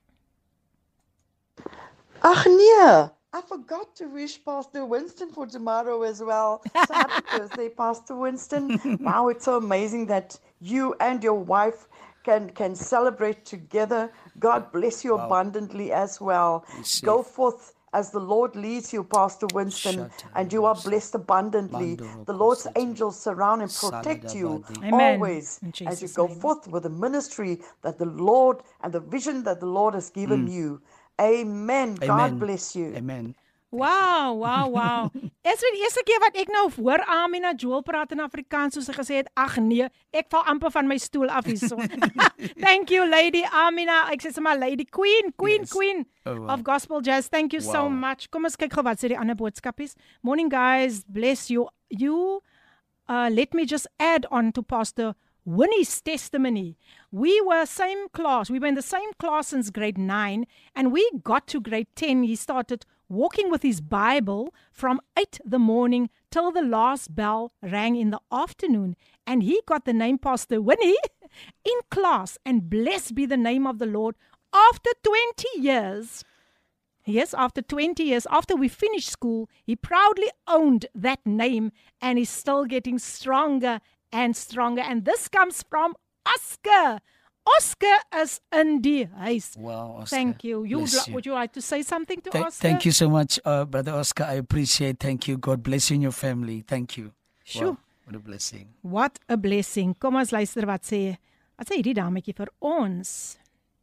Ag nee, I forgot to wish Pastor Winston for tomorrow as well. So happy birthday, Pastor Winston. Wow, it's so amazing that you and your wife can celebrate together. God bless you abundantly as well. Go forth as the Lord leads you, Pastor Winston, and you are blessed abundantly. The Lord's angels surround and protect you always as you go forth with the ministry that the Lord and the vision that the Lord has given you. Amen. God bless you. Amen. Wow. Is dit die eerste keer wat ek nou hoor Amina Joel praat in Afrikaans, soos sy gesê het, ag nee, ek val amper van my stoel af hierso. Thank you, Lady Amina. Ek sê sommer Lady Queen of Gospel Jazz. Thank you so much. Kom ons kyk gou wat sê die ander boodskapies. Morning guys, bless you. Let me just add on to Pastor Winnie's testimony. We were in the same class since grade 9, and we got to grade 10. He started walking with his Bible from 8 the morning till the last bell rang in the afternoon. And he got the name Pastor Winnie in class, and blessed be the name of the Lord. After 20 years, yes, after 20 years, after we finished school, he proudly owned that name and is still getting stronger and stronger. And this comes from Oscar. Oscar is in die huis. Wow, Oscar. Thank you. Would you like to say something to Oscar? Thank you so much, Brother Oscar. I appreciate. Thank you. God bless you and your family. Thank you. Sure. Wow, what a blessing. What a blessing. Kom ons luister wat sê hierdie dametjie vir ons.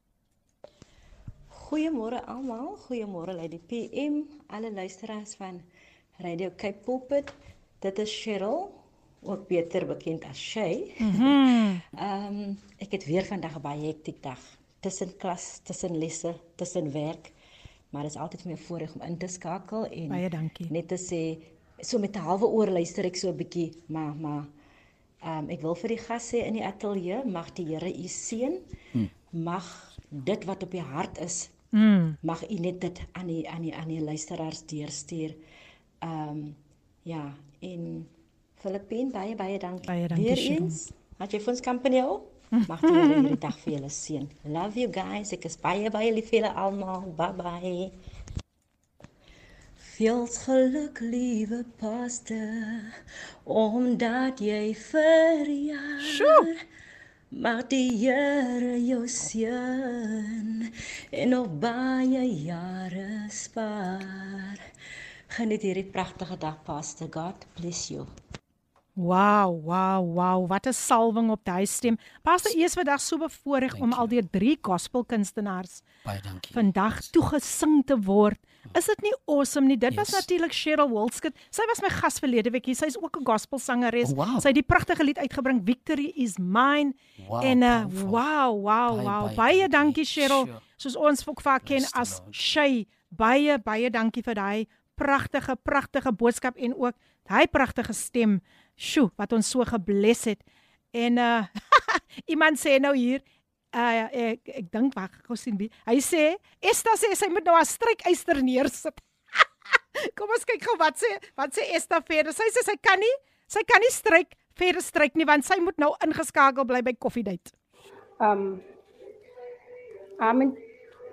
Goeiemôre almal. Goeiemôre Lady PM, alle luisteraars van Radio Cape Pulpit. Dit is Cheryl, ook beter bekend as Shay. Ek het weer vandag 'n baie hektiese dag. Tussen klas, tussen lesse, tussen werk. Maar dit is altyd vir my voorreg om in te skakel en baie dankie. Net te sê, so met 'n halwe oor luister ek so 'n bietjie, maar ek wil vir die gas sê in die ateljee, mag die Here u seën. Mag dit wat op die hart is, mag u net dit aan die luisteraars deurstuur. Ja, en Filippien, baie dankie. Baie dankie. Weer eens, had jy vir ons company op? Mag die Here hierdie dag vir julle seën. Love you guys. Ek is baie lief vir julle almal. Bye. Veel geluk, liewe pastor, omdat jy verjaar. Mag die Here jou seën en nog baie jare spaar. Geniet hierdie pragtige dag, pastor. God bless you. Wow, wat 'n salwing op daai stem. Pastor, eers vandag so bevoorreg om al deur 3 gospelkunstenaars vandag toegesing te word. Is dit nie awesome nie? Dit was natuurlik Cheryl Wilskut. Sy was my gas verlede week hier. Sy is ook 'n gospelsangeres. Sy het die pragtige lied uitgebring, Victory is Mine. En wow. Baie dankie Cheryl. Soos ons ook vaak ken as Shay. Baie dankie vir daai pragtige boodskap en ook daai pragtige stem. Sjoe, wat ons so gebless het. En iemand sê nou hier, ek dink wag, gou sien wie. Hy sê, Esther sê sy moet nou 'n strykyster neersit. Kom ons kyk gou wat sê Esther verder. Sy sê sy kan nie stryk nie want sy moet nou ingeskakel bly by Koffiedייט. Amen.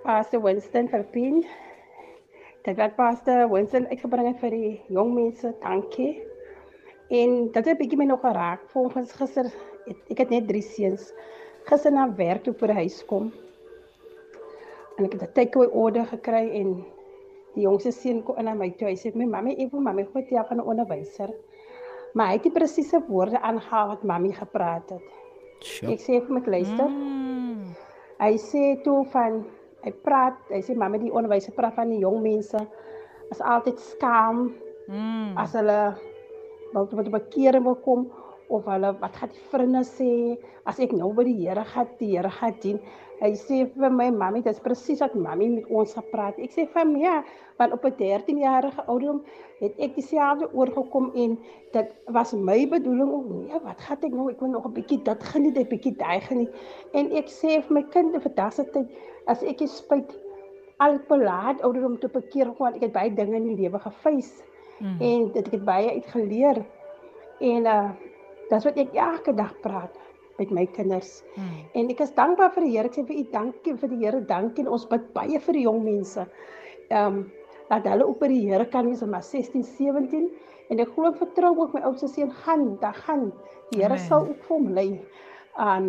Pastor Winston Verpien. Dit wat Pastor Winston uitgebring het vir die jong mense, dankie. En dat het 'n bietjie my nog geraak. Volgens gister, ek het net 3 seuns. Gister na werk toe vir die huis kom. En ek het 'n takeaway order gekry en die jongste seun kom in na my toe. Hy sê, "My mamma, ek wil mamma goed ja van 'n onderwyser." Maar hy het die presiese woorde aangehaal wat mammy gepraat het. Sure. Ek sê vir my luister. Hy sê toe van hy sê mamma die onderwyser praat van die jong mense is altyd skaam as hulle wat op 'n bekering wil kom of hulle wat gaan die vriende sê as ek nou by die Here gaan dien. Hy sê vir my mammy, dis presies wat mammy met ons gepraat. Ek sê vir my ja, want op 'n 13-jarige ouderdom het ek dieselfde oorgekom en dit was my bedoeling ook nee, wat gaan ek nou? Ek wil nog 'n bietjie dit geniet, 'n bietjie daai geniet. En ek sê vir my kind vandag se tyd as ek spyt al te laat ouderdom te bekeer want ek het baie dinge in die lewe gefees en dit ek het baie uitgeleer. En dis wat ek elke dag praat met my kinders. En ek is dankbaar vir die Here. Ek sê vir u dankie vir die Here, dankie en ons bid baie vir die jong mense. Dat hulle ook by die Here kan wees maar 16, 17 en ek glo vertrou ook my oudste seun gaan. Die Here sal ook vir hom lei aan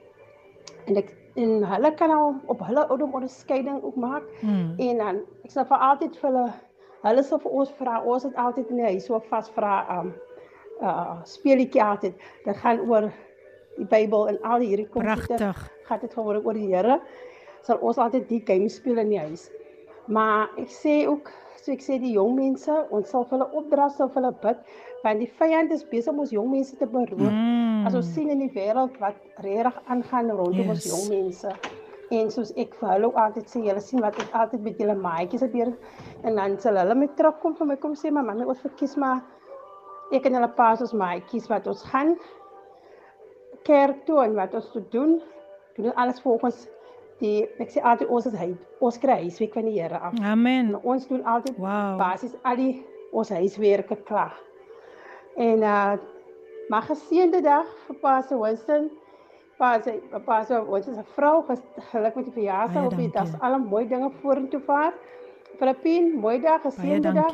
en hulle kan al op hulle ouderdom onderskeiding ook maak. En dan ek sal vir altyd vir hulle sal vir ons vra. Ons het altyd in die huis so vas vra speelietjie altyd. Dit gaan oor die Bybel en al hierdie komputer. Gaat dit gewoonlik oor die Here. Sal ons altyd die game speel in die huis. Maar ek sê ook, so ek sê die jong mense, ons sal vir hulle opdra, sal vir hulle bid, want die vyand is besig om ons jong mense te beroep. As ons sien in die wêreld wat regtig aangaan rondom ons jong mense. En soos ek vir hulle altyd sê, julle sien wat ek altyd met julle maatjies gebeur en dan sal hulle met terugkom vir my kom sê, maar mamma, ons verkies maar ek en hulle pas ons maatjies wat ons gaan kerk toe en wat ons te doen alles volgens ek sê altyd ons kry huiswerk van die Here af. Amen. En ons doen altyd basis al ons huiswerke klaar. En maar geseënde dag vir Pastor Winston. Pastor Winston se vrou, geluk met die verjaarsdag op die dag, alle mooi dinge vorentoe vaar. Verpien, mooi dag, geseënde dag.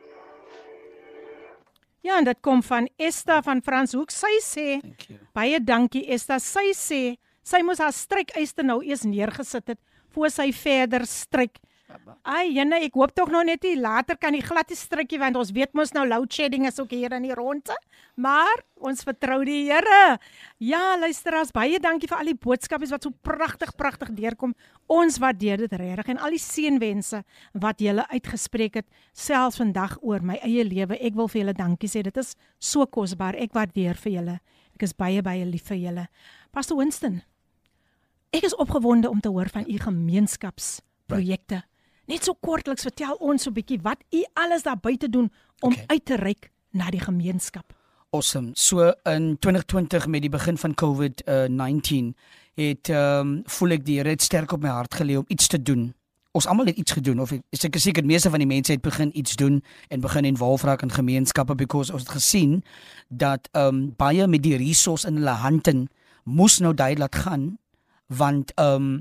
Ja, en dit kom van Esther van Franshoek. Sy sê, baie dankie Esther. Sy sê, sy moes haar strykyster nou eers neergesit het, voor sy verder stryk. Ai, jene, ek hoop toch nog net nie, later kan die glad die strykkie, want ons weet mos nou load shedding is ook hier in die ronde, maar ons vertrou die Here. Ja, luisteraars, baie dankie vir al die boodskapies wat so pragtig deurkom. Ons waardeer dit regtig en al die seënwense wat julle uitgespreek het, selfs vandag oor my eie lewe. Ek wil vir julle dankie sê, dit is so kosbaar. Ek waardeer vir julle. Ek is baie lief vir julle. Pastor Winston, ek is opgewonde om te hoor van u gemeenskapsprojekte. Net so kortliks vertel ons so 'n bietjie wat u alles daar buite doen om uit te reik na die gemeenskap. Awesome. So in 2020 met die begin van COVID-19 het voel ek die Here het sterk op my hart gelê om iets te doen. Ons almal het iets gedoen of ek seker meeste van die mense het begin iets doen en begin involve raak in gemeenskappe because ons het gesien dat baie met die resource in hulle hande moes nou daai laat gaan want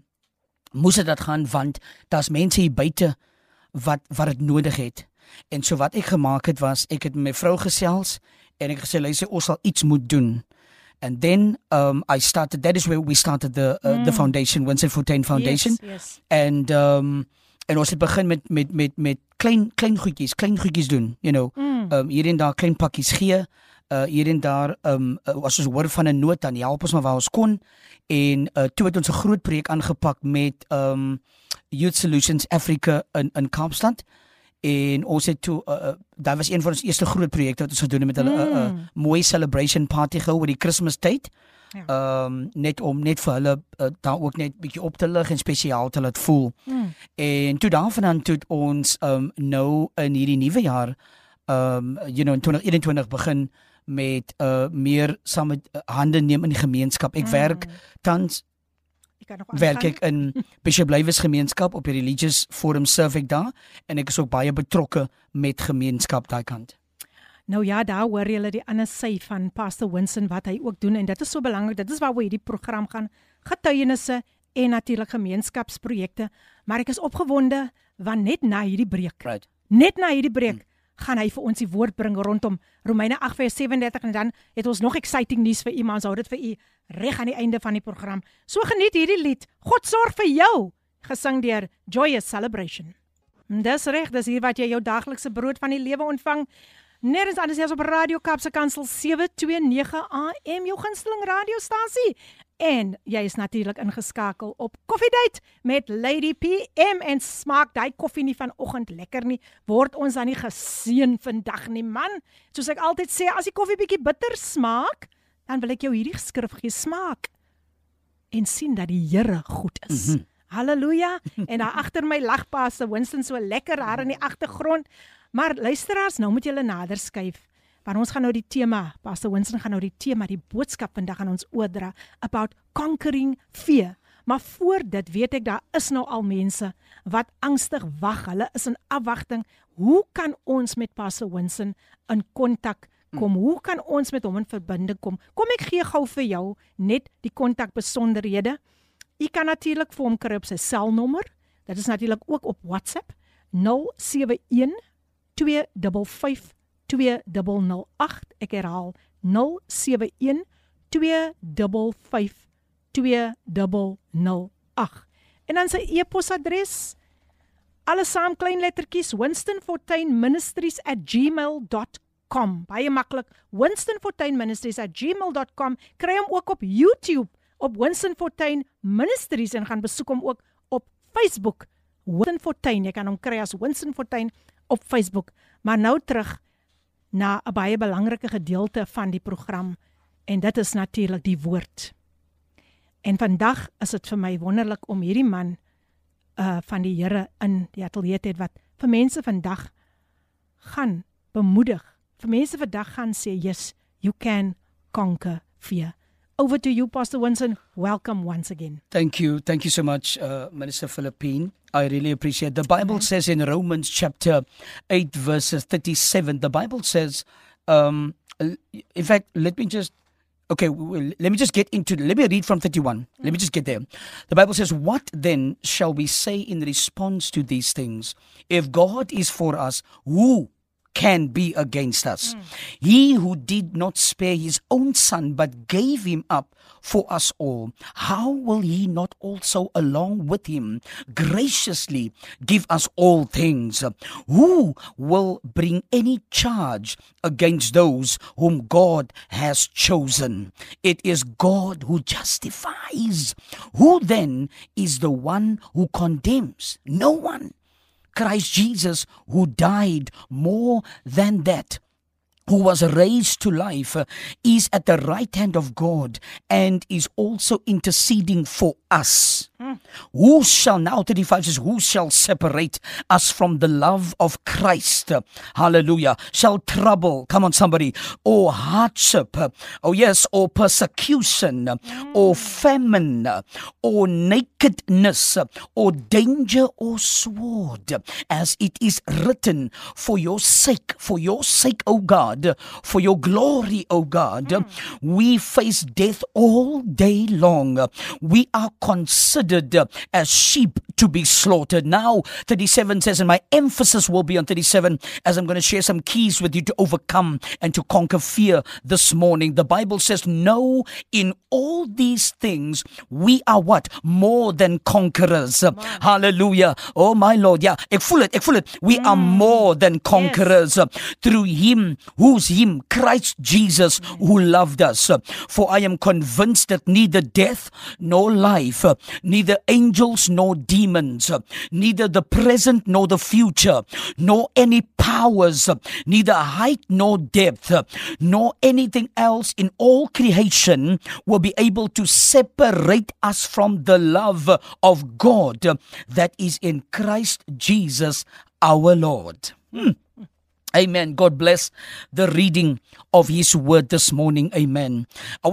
want daar's mense hier buite wat dit nodig het. En so wat ek gemaak het was, ek het met my vrou gesels en ek gesê, luister, ons sal iets moet doen. And then that is where we started the foundation, Winston Fortuin Foundation. Yes. En ons het begin met klein goedjies doen, you know. Hier en daar klein pakkies gee. Hier en daar as ons hoor van 'n nood dan help ons maar waar ons kon en toe het ons 'n groot projek aangepak met Youth Solutions Africa in Kaapstad en ons het toe dat was een van ons eerste groot projekte wat ons gedoen het met hulle mooi celebration party gehou oor die Kersfeestyd. Net vir hulle daar ook net bietjie op te lig en spesiaal te laat voel. En toe daarvandaan toe ons nou in hierdie nuwe jaar in 2021 begin met meer saam met hande neem in die gemeenskap. Ek werk tans werk ek in Bishop Lywes gemeenskap op die Religious Forum serve ek daar en ek is ook baie betrokke met gemeenskap daai kant. Nou ja, daar hoor julle die ander sy van Pastor Winston wat hy ook doen en dit is so belangrik. Dit is waaroor hierdie program gaan. Getuienisse en natuurlik gemeenskapsprojekte, maar ek is opgewonde want net na hierdie breek. Right. Net na hierdie breek gaan hy vir ons die woord bring rondom Romeine 8:37 en dan het ons nog exciting nuus vir u, maar ons hou dit vir u reg aan die einde van die program. So geniet hierdie lied. God sorg vir jou, gesing deur Joyous Celebration. Dis reg, dis hier wat jy jou daglikse brood van die lewe ontvang. Nergens anders as op Radio Kaapse Kansel 729 AM, jou gunsteling radiostasie. En jy is natuurlik ingeskakel op Koffiedייט met Lady PM en smaak daai koffie nie vanoggend lekker nie, word ons dan nie geseën vandag nie, man. Soos ek altyd sê, as die koffie bietjie bitter smaak, dan wil ek jou hierdie skrif gee, smaak en sien dat die Here goed is. Halleluja. En daar agter my lag Pastor Winston so lekker daar in die agtergrond. Maar luisteraars, nou moet julle nader skuif. Want ons gaan nou die tema, Pastor Winston gaan nou die tema, die boodskap vandag aan ons oordra, about conquering fear. Maar voor dit weet ek, daar is nou al mense wat angstig wag, hulle is in afwagting. Hoe kan ons met Pastor Winston in kontak kom? Hoe kan ons met hom in verbinding kom? Kom ek gee gou vir jou net die kontakbesonderhede. U kan natuurlik vir hom kry op sy selnommer, dit is natuurlik ook op WhatsApp, 071 255 2008, ek herhaal 071 255 2008. En dan sy e-posadres, alles saam klein lettertjies, winstonfortuinministries@gmail.com. Baie maklik, winstonfortuinministries@gmail.com. Kry hom ook op YouTube op Winston Fortuin Ministries en gaan besoek hom ook op Facebook. Winston Fortuin, jy kan hom kry as Winston Fortuin op Facebook. Maar nou terug na 'n baie belangrike gedeelte van die program en dit is natuurlik die woord. En vandag is dit vir my wonderlik om hierdie man van die Here in die ateljee te hê wat vir mense vandag gaan bemoedig. Vir mense vandag gaan sê, yes, you can conquer fear. Over to you, Pastor Winston. Welcome once again. Thank you so much, Minister Philippine. I really appreciate. The Bible says in Romans chapter 8, verses 37, the Bible says, in fact, let me just let me read from 31. Let me just get there. The Bible says, what then shall we say in response to these things? If God is for us, who can be against us? He who did not spare his own son, but gave him up for us all, how will he not also along with him graciously give us all things? Who will bring any charge against those whom God has chosen? It is God who justifies. Who then is the one who condemns? No one. Christ Jesus, who died, more than that, who was raised to life, is at the right hand of God and is also interceding for us. Who shall, now 35 says, who shall separate us from the love of Christ? Hallelujah. Shall trouble, come on somebody, or hardship, oh yes, or persecution, or famine, or nakedness, or danger, or sword, as it is written, for your sake, O God, for your glory, O God, we face death all day long. We are considered as sheep to be slaughtered. Now 37 says, and my emphasis will be on 37 as I'm going to share some keys with you to overcome and to conquer fear this morning. The Bible says, no, in all these things we are what? More than conquerors. Hallelujah. Oh my Lord. Yeah, ek voel it. We are more than conquerors through him. Who's him? Christ Jesus, who loved us. For I am convinced that neither death nor life, neither angels nor demons, neither the present nor the future, nor any powers, neither height nor depth, nor anything else in all creation will be able to separate us from the love of God that is in Christ Jesus our Lord. Amen. God bless the reading of his word this morning. Amen.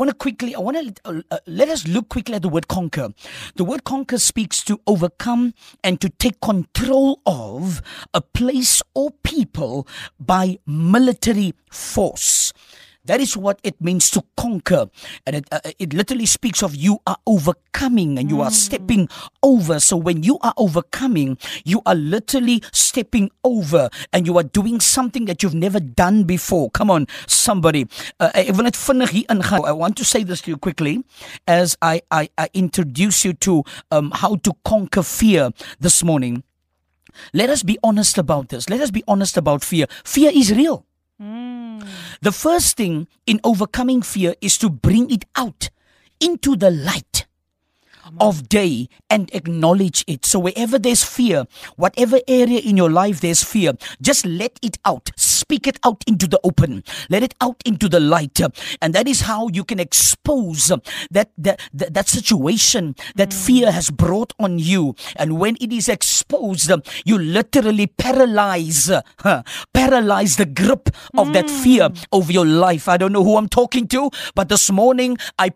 Let us look quickly at the word conquer. The word conquer speaks to overcome and to take control of a place or people by military force. That is what it means to conquer. And it literally speaks of you are overcoming and you are stepping over. So when you are overcoming, you are literally stepping over and you are doing something that you've never done before. Come on, somebody. I want to say this to you quickly as I introduce you to how to conquer fear this morning. Let us be honest about this. Let us be honest about fear. Fear is real. The first thing in overcoming fear is to bring it out into the light of day and acknowledge it. So wherever there's fear, whatever area in your life there's fear, just let it out. Speak it out into the open. Let it out into the light. And that is how you can expose that situation that fear has brought on you. And when it is exposed, you literally paralyze the grip of that fear over your life. I don't know who I'm talking to, but this morning, I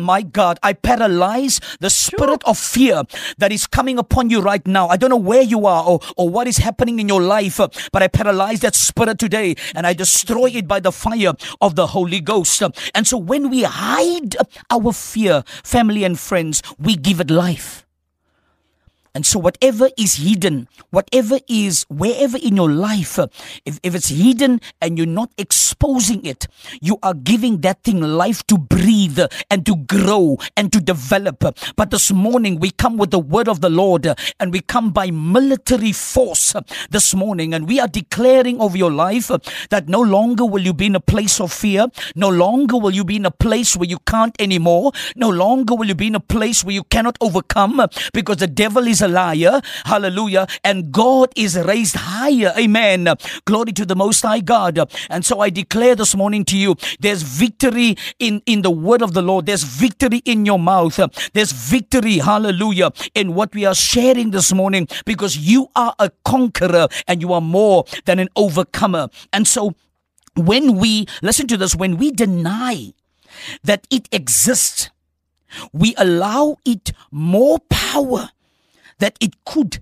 paralyze the spirit of fear that is coming upon you right now. I don't know where you are or what is happening in your life, but I paralyze that spirit today and I destroy it by the fire of the Holy Ghost. And so when we hide our fear, family and friends, we give it life. And so whatever is hidden, wherever in your life, if it's hidden and you're not exposing it, you are giving that thing life to breathe and to grow and to develop. But this morning we come with the word of the Lord and we come by military force this morning and we are declaring over your life that no longer will you be in a place of fear. No longer will you be in a place where you can't anymore. No longer will you be in a place where you cannot overcome because the devil is a liar. Hallelujah. And God is raised higher. Amen. Glory to the Most High God. And so I declare this morning to you, there's victory in the word of the Lord. There's victory in your mouth. There's victory, hallelujah, in what we are sharing this morning because you are a conqueror and you are more than an overcomer. And so when we, listen to this, when we deny that it exists, we allow it more power that it could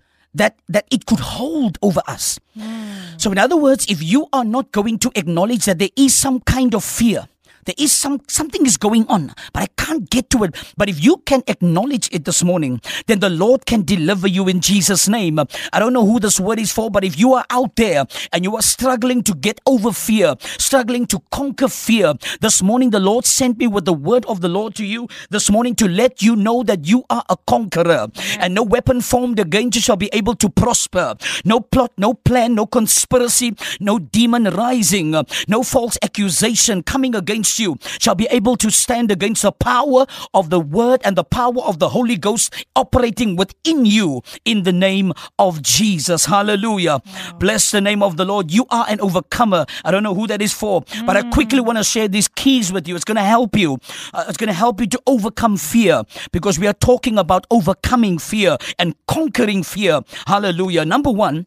hold over us. So in other words, if you are not going to acknowledge that there is some kind of fear, there is something is going on, but I can't get to it. But if you can acknowledge it this morning, then the Lord can deliver you in Jesus' name. I don't know who this word is for, but if you are out there and you are struggling to get over fear, struggling to conquer fear, this morning the Lord sent me with the word of the Lord to you this morning to let you know that you are a conqueror. And no weapon formed against you shall be able to prosper. No plot, no plan, no conspiracy, no demon rising, no false accusation coming against you shall be able to stand against the power of the word and the power of the Holy Ghost operating within you in the name of Jesus. Hallelujah. Wow. Bless the name of the Lord. You are an overcomer. I don't know who that is for, but I quickly want to share these keys with you. It's going to help you. It's going to help you to overcome fear because we are talking about overcoming fear and conquering fear. Hallelujah. Number one,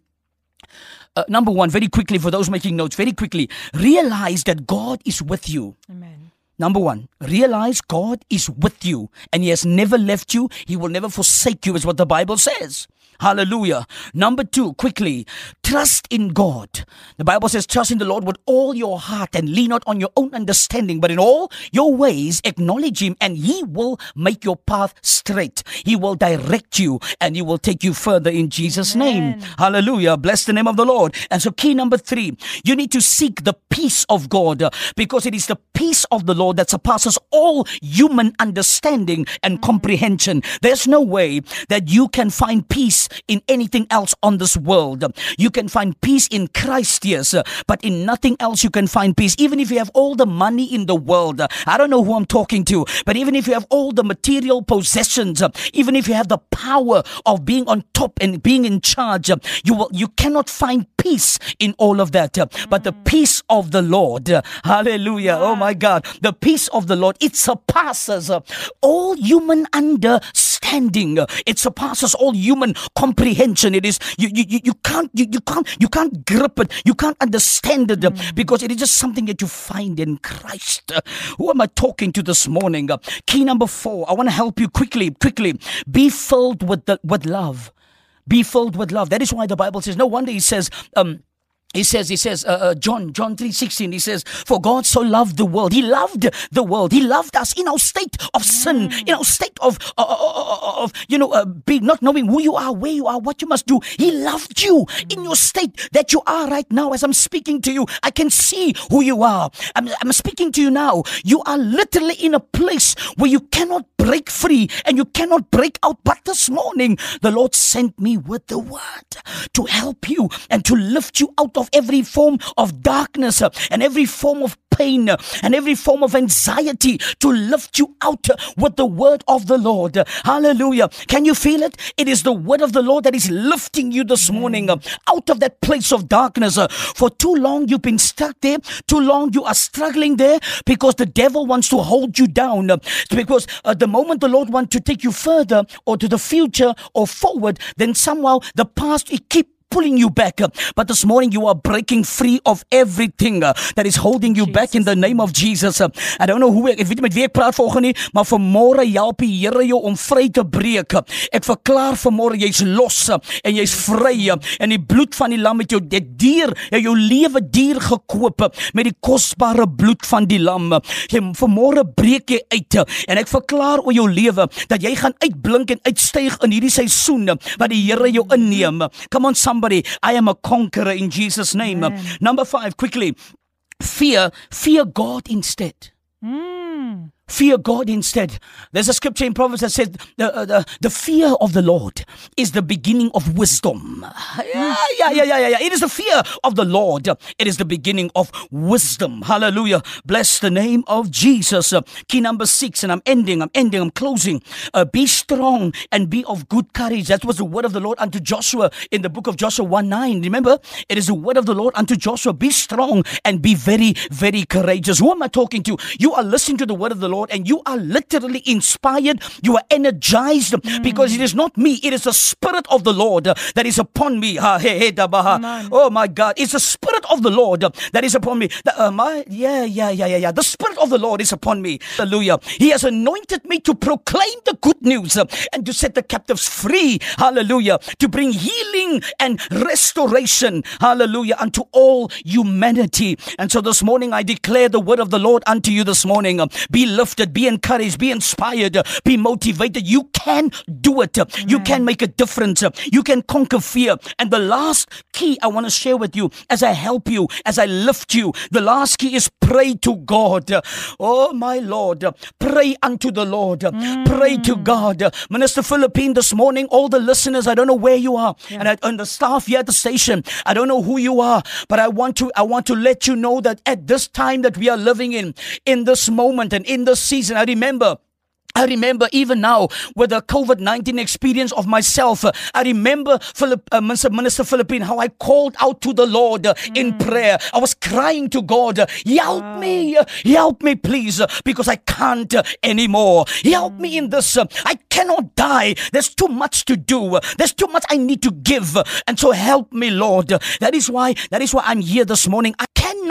very quickly, for those making notes, very quickly, realize that God is with you. Amen. Number one, realize God is with you and He has never left you. He will never forsake you, is what the Bible says. Hallelujah. Number two, quickly, trust in God. The Bible says, trust in the Lord with all your heart and lean not on your own understanding, but in all your ways acknowledge Him and He will make your path straight. He will direct you and He will take you further in Jesus' name. Hallelujah. Bless the name of the Lord. And so key number three, you need to seek the peace of God because it is the peace of the Lord that surpasses all human understanding and comprehension. There's no way that you can find peace in anything else on this world. You can find peace in Christ, yes, but in nothing else you can find peace. Even if you have all the money in the world, I don't know who I'm talking to, but even if you have all the material possessions, even if you have the power of being on top and being in charge, you cannot find peace in all of that. But the peace of the Lord, hallelujah, oh my God, the peace of the Lord, it surpasses all human understanding. It surpasses all human comprehension. It is you can't grip it. You can't understand it because it is just something that you find in Christ. Who am I talking to this morning? Key number 4. I want to help you quickly. Be filled with love. Be filled with love. That is why the Bible says, no wonder He says, He says, John 3:16, he says, for God so loved the world. He loved the world. He loved us in our state of sin, in our state of not knowing who you are, where you are, what you must do. He loved you in your state that you are right now. As I'm speaking to you, I can see who you are. I'm speaking to you now. You are literally in a place where you cannot break free and you cannot break out. But this morning, the Lord sent me with the word to help you and to lift you out of every form of darkness and every form of pain and every form of anxiety, to lift you out with the word of the Lord. Hallelujah. Can you feel it? It is the word of the Lord that is lifting you this morning out of that place of darkness. For too long you've been stuck there. Too long you are struggling there because the devil wants to hold you down. Because the moment the Lord wants to take you further or to the future or forward, then somehow the past, it keeps pulling you back. But this morning you are breaking free of everything that is holding you back in the name of Jesus. I don't know hoe ek weet met wie ek praat volgende nie, maar vanmôre help die Here jou om vry te breek. Ek verklaar vanmôre jy's los en jy's vry en die bloed van die lam het jou dier, jou lewe duur gekoop met die kosbare bloed van die lam. Vanmôre breek jy uit en ek verklaar oor jou lewe dat jy gaan uitblink en uitstyg in hierdie seisoen wat die Here jou inneem. Come on somebody, I am a conqueror in Jesus' name. Number 5, quickly. Fear God instead. Fear God instead. There's a scripture in Proverbs that says the fear of the Lord is the beginning of wisdom. Yeah. It is the fear of the Lord. It is the beginning of wisdom. Hallelujah. Bless the name of Jesus. Key number 6, and I'm closing. Be strong and be of good courage. That was the word of the Lord unto Joshua in the book of Joshua 1:9. Remember, it is the word of the Lord unto Joshua. Be strong and be very, very courageous. Who am I talking to? You are listening to the word of the Lord and you are literally inspired. You are energized because it is not me. It is the Spirit of the Lord that is upon me. Oh my God. It's the Spirit of the Lord that is upon me. The Spirit of the Lord is upon me. Hallelujah. He has anointed me to proclaim the good news and to set the captives free. Hallelujah. To bring healing and restoration. Hallelujah. Unto all humanity. And so this morning I declare the word of the Lord unto you this morning. Be lifted, be encouraged, be inspired, be motivated. You can do it. You can make a difference. You can conquer fear. And the last key I want to share with you as I help you, as I lift you, the last key is pray to God. Oh my Lord, pray unto the Lord. Pray to God. Minister Philippine, this morning, all the listeners, I don't know where you are, and the staff here at the station, I don't know who you are, but I want to let you know that at this time that we are living in this moment and in this season, I remember even now with the COVID-19 experience of myself, I remember Minister Philippine, how I called out to the Lord in prayer. I was crying to God, help me please, because I can't anymore. Help me in this. I cannot die. There's too much to do. There's too much I need to give. And so help me, Lord. That is why I'm here this morning. I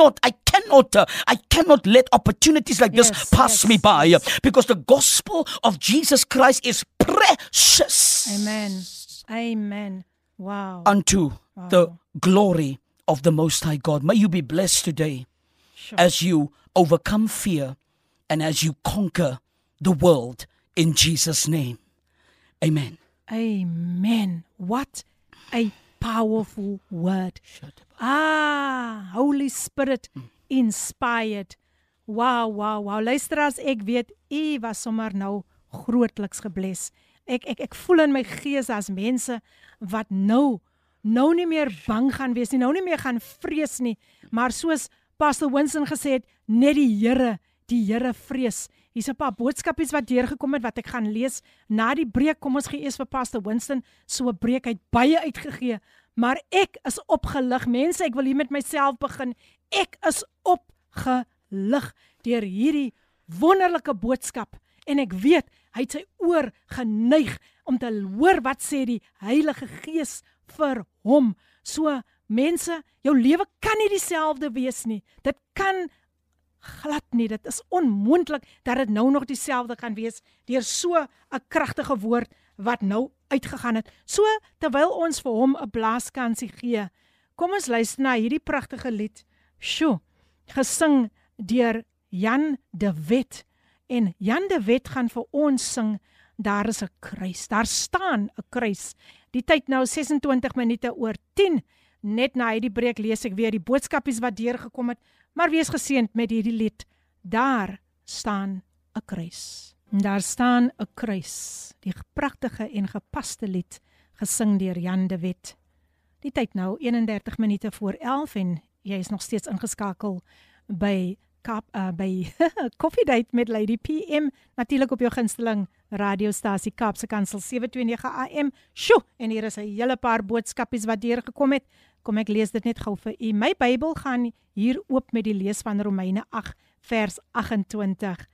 cannot let opportunities like this pass me by, because the gospel of Jesus Christ is precious. Amen. Wow. Unto the glory of the Most High God. May you be blessed today as you overcome fear and as you conquer the world in Jesus' name. Amen. Amen. What a powerful word. Holy Spirit inspired. Wow. Luisteraars, ek weet, u was sommer nou grootliks gebless. Ek voel in my gees as mense wat nou nie meer bang gaan wees nie, nou nie meer gaan vrees nie, maar soos Pastor Winston gesê het, net die Here vrees. Hier's 'n paar boodskapies wat deurgekom het wat ek gaan lees na die breek. Kom ons gee eers vir Pastor Winston so 'n breek, uit baie uitgegee. Maar ek is opgelig. Mense, ek wil hier met myself begin. Ek is opgelig deur hierdie wonderlike boodskap. En ek weet, hy het sy oor geneig om te hoor wat sê die Heilige Gees vir hom. So, mense, jou lewe kan nie dieselfde wees nie. Dit kan glad nie. Dit is onmoontlik dat dit nou nog dieselfde kan wees deur so 'n kragtige woord wat nou uitgegaan het. So, terwyl ons vir hom 'n blaaskansie gee, Kom ons luister na hierdie pragtige lied. Sjoe, gesing deur Jan de Wet. En Jan de Wet gaan vir ons sing, daar is 'n kruis, daar staan 'n kruis. Die tyd nou 26 minute oor 10. Net na hierdie breek lees ek weer die boodskapies wat deurgekom het, maar wees geseënd met hierdie lied. Daar staan 'n kruis. Daar staan 'n kruis. Die pragtige en gepaste lied, gesing deur Jan de Wet. Die tyd nou 31 minute voor 11 en jy is nog steeds ingeskakel by Coffee Date met Lady PM, natuurlik op jou gunsteling radiostasie Kaapse Kansel 729 AM. Sjoe, en hier is 'n hele paar boodskapies wat deurgekom het. Kom ek lees dit net gou vir u. My Bybel gaan hier oop met die lees van Romeine 8 vers 28.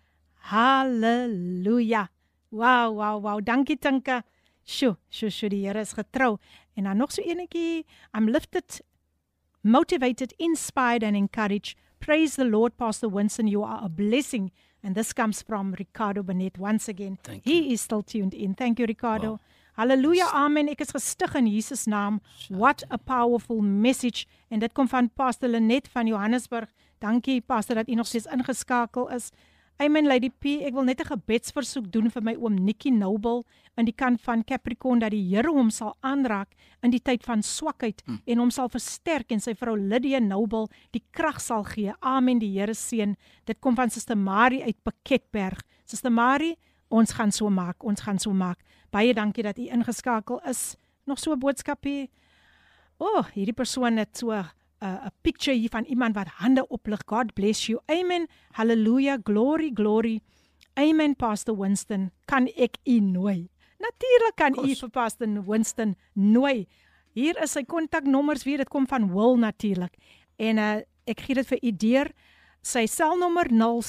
Halleluja. Wow, dankie Tinka. Sjoe, die Here is getrou. En dan nog so enetjie, I'm lifted, motivated, inspired and encouraged. Praise the Lord, Pastor Winston, you are a blessing. And this comes from Ricardo Bennett once again. He is still tuned in. Thank you, Ricardo. Wow. Halleluja, amen. Ek is gestig in Jesus naam. What a powerful message. En dit kom van Pastor Lenet van Johannesburg. Dankie, Pastor, dat u nog steeds ingeskakel is. Amen, Lady P. Ek wil net 'n gebedsversoek doen vir my oom Nikki Noble in die kant van Capricorn, dat die Here hom sal aanraak in die tyd van swakheid en hom sal versterk en sy vrou Lydia Noble die krag sal gee. Amen, die Here seën. Dit kom van Suster Marie uit Piketberg. Suster Marie, ons gaan so maak. Baie dankie dat u ingeskakel is. Nog so 'n boodskap hier. Hierdie persoon het so 'n picture hier van iemand wat hande oplig. God bless you. Amen. Hallelujah. Glory. Amen, Pastor Winston. Kan ek u nooi? Natuurlik kan u vir Pastor Winston nooi. Hier is sy kontaknommers weer. Dit kom van Will natuurlik. En ek gee dit vir u deur. Sy selnommer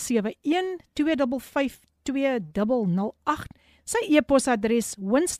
071-255-2008. Sy e-posadres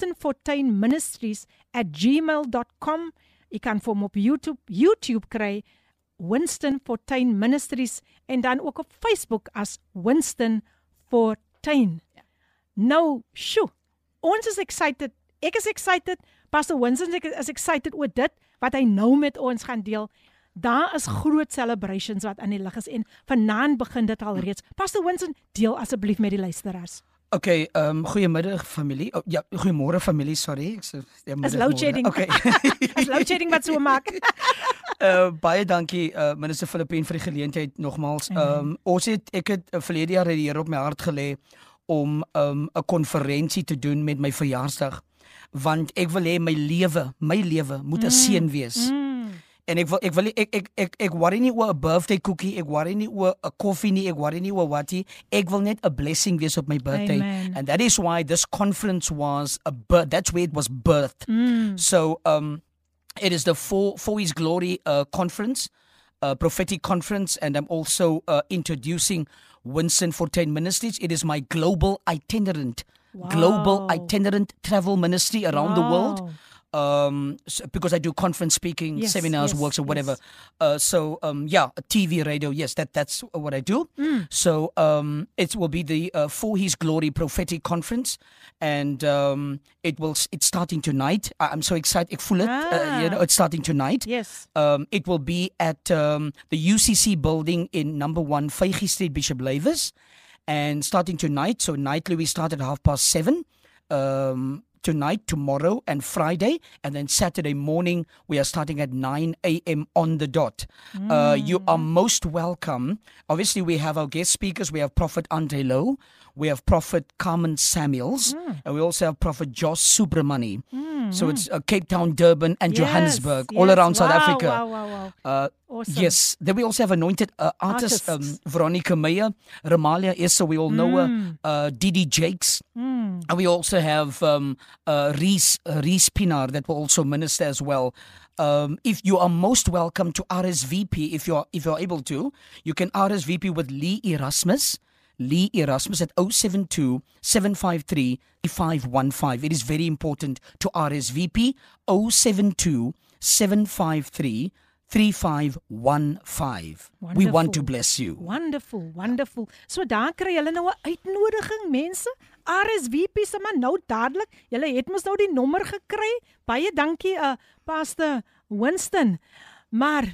winstonfortuinministries@gmail.com. Jy kan vir hom op YouTube kry, Winston Fortuin Ministries, en dan ook op Facebook as Winston Fortuin. Nou, ons is excited, ek is excited, Pastor Winston is excited oor dit, wat hy nou met ons gaan deel. Daar is groot celebrations wat aan die lig is, en vanaand begin dit al reeds. Pastor Winston, deel asseblief met die luisteraars. Okay, goeiemiddag familie. Goeiemôre familie, sorry. Is load shedding. Okay. Is load shedding wat so maak. Baie dankie minister Filippien vir die geleentheid nogmaals. Ek het verlede jaar die Here op my hart gelê om 'n konferensie te doen met my verjaarsdag, want ek wil hê my lewe moet 'n seën wees. En ek worry nie oor 'n birthday cookie, ek worry nie oor 'n koffie nie, ek worry nie oor wat nie. Ek wil net 'n blessing wees op my birthday. Amen. And that is why this conference was that's where it was birthed. So it is the For His Glory conference, prophetic conference, and I'm also introducing Winston Fortuin Ministries. It is my global itinerant travel ministry around the world. Because I do conference speaking, seminars, works, or whatever. TV, radio, that's what I do. So it will be the For His Glory prophetic conference, and it's starting tonight. I'm so excited. Ek voel it. It's starting tonight. Yes. It will be at the UCC building in number 1 Vygie Street, Bishop Lavis, and starting tonight. So nightly we start at 7:30. Tonight, tomorrow, and Friday, and then Saturday morning we are starting at 9 a.m. on the dot. You are most welcome. Obviously, we have our guest speakers. We have Prophet Andre Lowe, we have Prophet Carmen Samuels, and we also have Prophet Josh Subramani. So it's Cape Town, Durban, and Johannesburg, all around South Africa. Wow. Awesome. Yes. Then we also have anointed artists, Veronica Meyer, Ramalia Issa, we all know her, Didi Jakes. And we also have Reese Pinar that will also minister as well. If you are most welcome to RSVP, if you're able to, you can RSVP with Lee Erasmus at 072-753-3515. It is very important to RSVP 072-753-3515. We want to bless you. Wonderful. So daar kry julle nou 'n uitnodiging, mense. RSVP se maar nou dadelik. Julle het mos nou die nommer gekry. Baie dankie Pastor Winston. Maar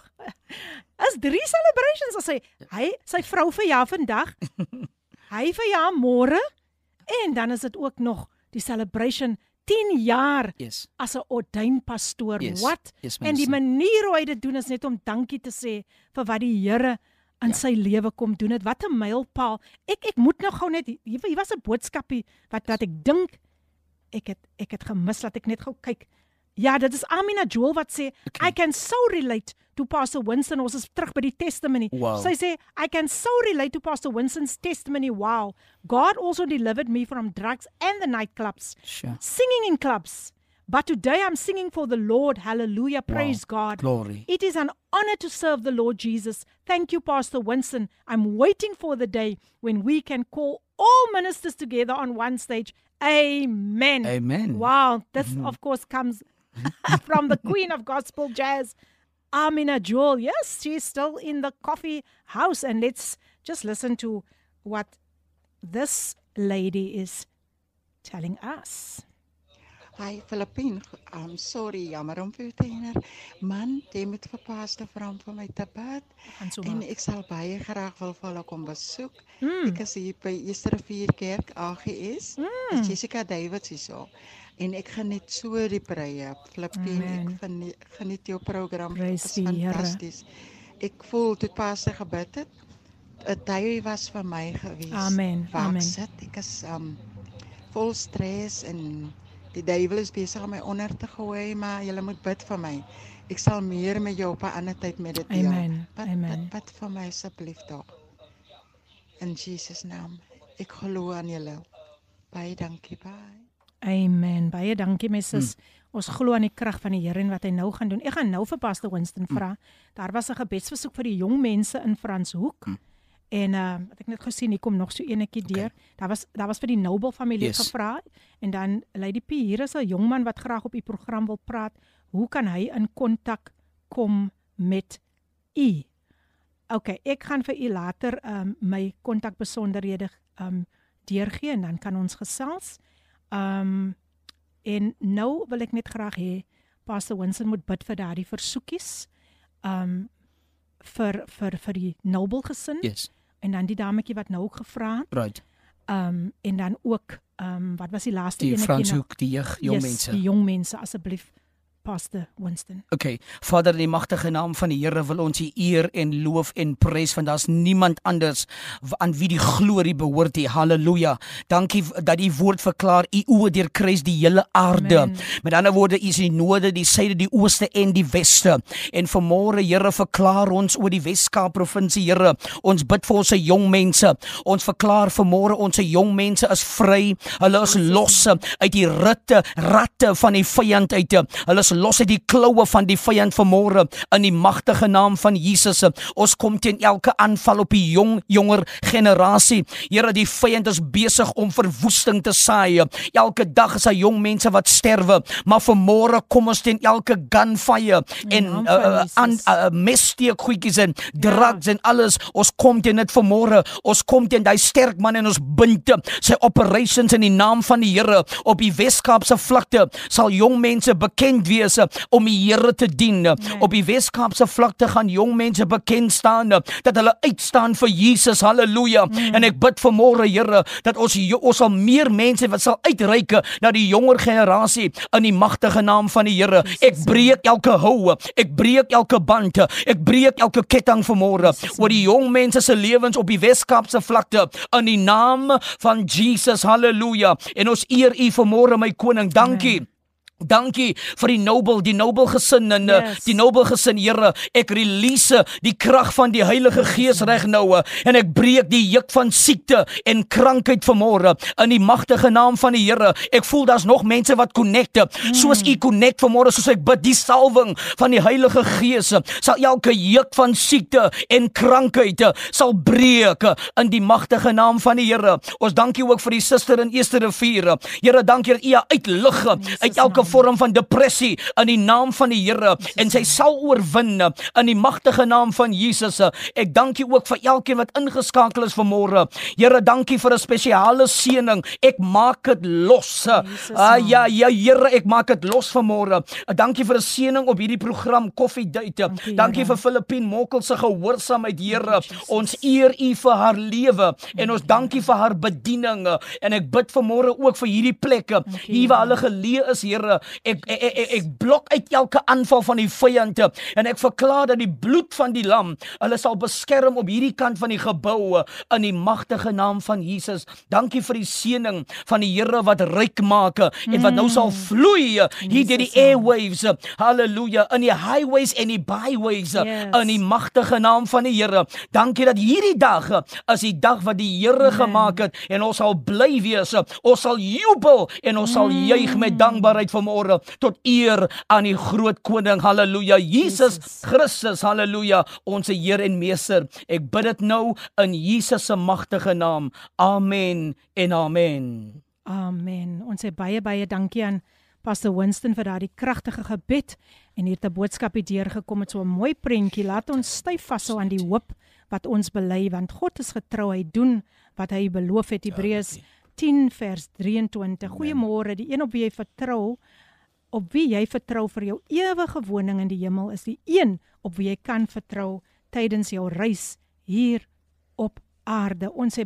is 3 celebrations as sy vrou verjaar vandag, hy verjaar môre, en dan is dit ook nog die celebration 10 jaar as 'n ordained pastoor. Wat? En die manier hoe hy dit doen is net om dankie te sê vir wat die Here in sy lewe kom doen het. Wat 'n mylpaal. Ek moet nou gou net, hier was 'n boodskapie wat ek dink ek het gemis, laat ek net gou kyk. Ja, dit is Amina Joel wat sê, I can so relate to Pastor Winston. Ons is terug by die testimony. Wow. Sy sê, I can so relate to Pastor Winston's testimony. Wow. God also delivered me from drugs and the nightclubs. Sure. Singing in clubs. But today I'm singing for the Lord. Hallelujah. Praise God. Glory. It is an honor to serve the Lord Jesus. Thank you, Pastor Winston. I'm waiting for the day when we can call all ministers together on one stage. Amen. Amen. Wow. This, of course, comes from the Queen of Gospel Jazz, Amina Joel. Yes, she's still in the coffee house. And let's just listen to what this lady is telling us. Hi Filippine, sorry, jammer om vir jou te herinner. Man, jy moet vir Pastor vra om vir my te bid. En ek sal baie graag wil vir hulle kom besoek. Ek is hier by Easterrivier Kerk, AGS. Jessica Davids is so. En ek geniet so die preek. Filippine, ek geniet jou program. Dit is fantasties. Ek voel toe Pastor gebid het, 'n tyd was vir my gewees. Amen. Amen. Ek is vol stres en die duiwel is besig om my onder te gooi, maar julle moet bid vir my. Ek sal meer met jou op 'n ander tyd mediteer. Amen. Bid vir my asseblief tog. In Jesus naam. Ek glo aan julle. Baie dankie, bye. Amen. Baie dankie my sis. Ons glo aan die krag van die Here en wat hy nou gaan doen. Ek gaan nou vir Pastor Winston vra. Daar was 'n gebedsversoek vir die jong mense in Franshoek. En wat ek net gesien, hier kom nog so enetjie deur. Daar was vir die Noble familie gevra. En dan Lady P, hier is 'n jong man wat graag op u program wil praat. Hoe kan hy in kontak kom met u? Okay, ek gaan vir u later my kontakbesonderhede deurgee en dan kan ons gesels. En nou wil ek net graag hê Pastor Winston moet bid vir daardie versoekies vir die Noble gesin. Yes. En dan die dametjie wat nou ook gevra het. Right. En dan ook wat was die laaste die ene? Franshoek, die jong mense. Die jong mense, asseblief Pastor Winston. Okay, Vader, in die magtige naam van die Here wil ons U eer en loof en prys, want daar's niemand anders aan wie die glorie behoort nie. Halleluja. Dankie dat U woord verklaar, U oë deurkruis die hele aarde. Amen. Met ander woorde, U is die noorde, die suide, die ooste en die weste. En vanmôre, Here, verklaar ons oor die Wes-Kaap provinsie, Here. Ons bid vir ons jong mense. Ons verklaar vanmôre ons jong mense is vry. Hulle is los uit die ratte van die vyand uit. Hulle is los uit die kloue van die vyand vanmôre in die magtige naam van Jesus. Ons kom teen elke aanval op die jonger generasie. Here, die vyand is besig om verwoesting te saai. Elke dag is daar jong mense wat sterwe, maar vanmôre kom ons teen elke gunfire en messteekgoedjies en drugs en alles. Ons kom teen dit vanmôre. Ons kom teen daai sterk man en ons bind sy operations in die naam van die Here. Op die Wes-Kaapse vlakte sal jong mense bekend wees om die Here te dien. Op die Wes-Kaapse vlakte gaan jong mense bekend staan dat hulle uitstaan vir Jesus. Halleluja. En ek bid vanmôre, Here, dat ons sal meer mense wat sal uitreik na die jonger generasie in die magtige naam van die Here. Ek breek elke hou, ek breek elke band, ek breek elke ketting vanmôre oor die jong mense se lewens op die Wes-Kaapse vlakte in die naam van Jesus. Halleluja. En ons eer U vanmôre, my koning. Dankie. Dankie vir die Noble gesin en die Noble gesin, Here. Ek release die krag van die Heilige Gees reg nou en ek breek die juk van siekte en krankheid vanmôre in die magtige naam van die Here. Ek voel daar's nog mense wat connecte, soos U connect vanmôre, soos ek bid, die salwing van die Heilige Gees sal elke juk van siekte en krankheid sal breek in die magtige naam van die Here. Ons dankie ook vir die suster in Easterrivier. Here, dankie dat U uitlig uit elke vorm van depressie in die naam van die Here en sy sal oorwin in die magtige naam van Jesus. Ek dank U ook vir elkeen wat ingeskakel is vanmôre. Here, dankie vir 'n spesiale seëning. Ek maak dit los. Ja, Here, ek maak dit los vanmôre. Dankie vir 'n seëning op hierdie program Coffee Date. Dankie vir Filippine Mokkel se gehoorsaamheid, Here. Ons eer U vir haar lewe en ons dankie vir haar bediening. En ek bid vanmôre ook vir hierdie plekke, hier waar hulle geleë is, Here. Ek blok uit elke aanval van die vyand en ek verklaar dat die bloed van die lam hulle sal beskerm op hierdie kant van die gebou in die magtige naam van Jesus. Dankie vir die seëning van die Here wat ryk maak en wat nou sal vloei hier deur die airwaves. Halleluja, in die highways en die byways in die magtige naam van die Here. Dankie dat hierdie dag is die dag wat die Here gemaak het en ons sal bly wees. Ons sal jubel en ons sal juig met dankbaarheid vanmôre tot eer aan die groot koning. Halleluja, Jesus Christus, halleluja, ons Heer en Meester. Ek bid dit nou in Jesus se magtige naam. Amen en amen. Amen. Ons sê baie dankie aan Pastor Winston vir daardie kragtige gebed en hier 'n boodskap het deurgekom met so 'n mooi prentjie. Laat ons styf vashou aan die hoop wat ons bely, want God is getrou. Hy doen wat hy beloof het. Hebreërs 10 vers 23. Goeiemôre, die een op wie jy vertrou vir jou ewige woning in die hemel is die een op wie jy kan vertrou tydens jou reis hier op aarde. Ons sê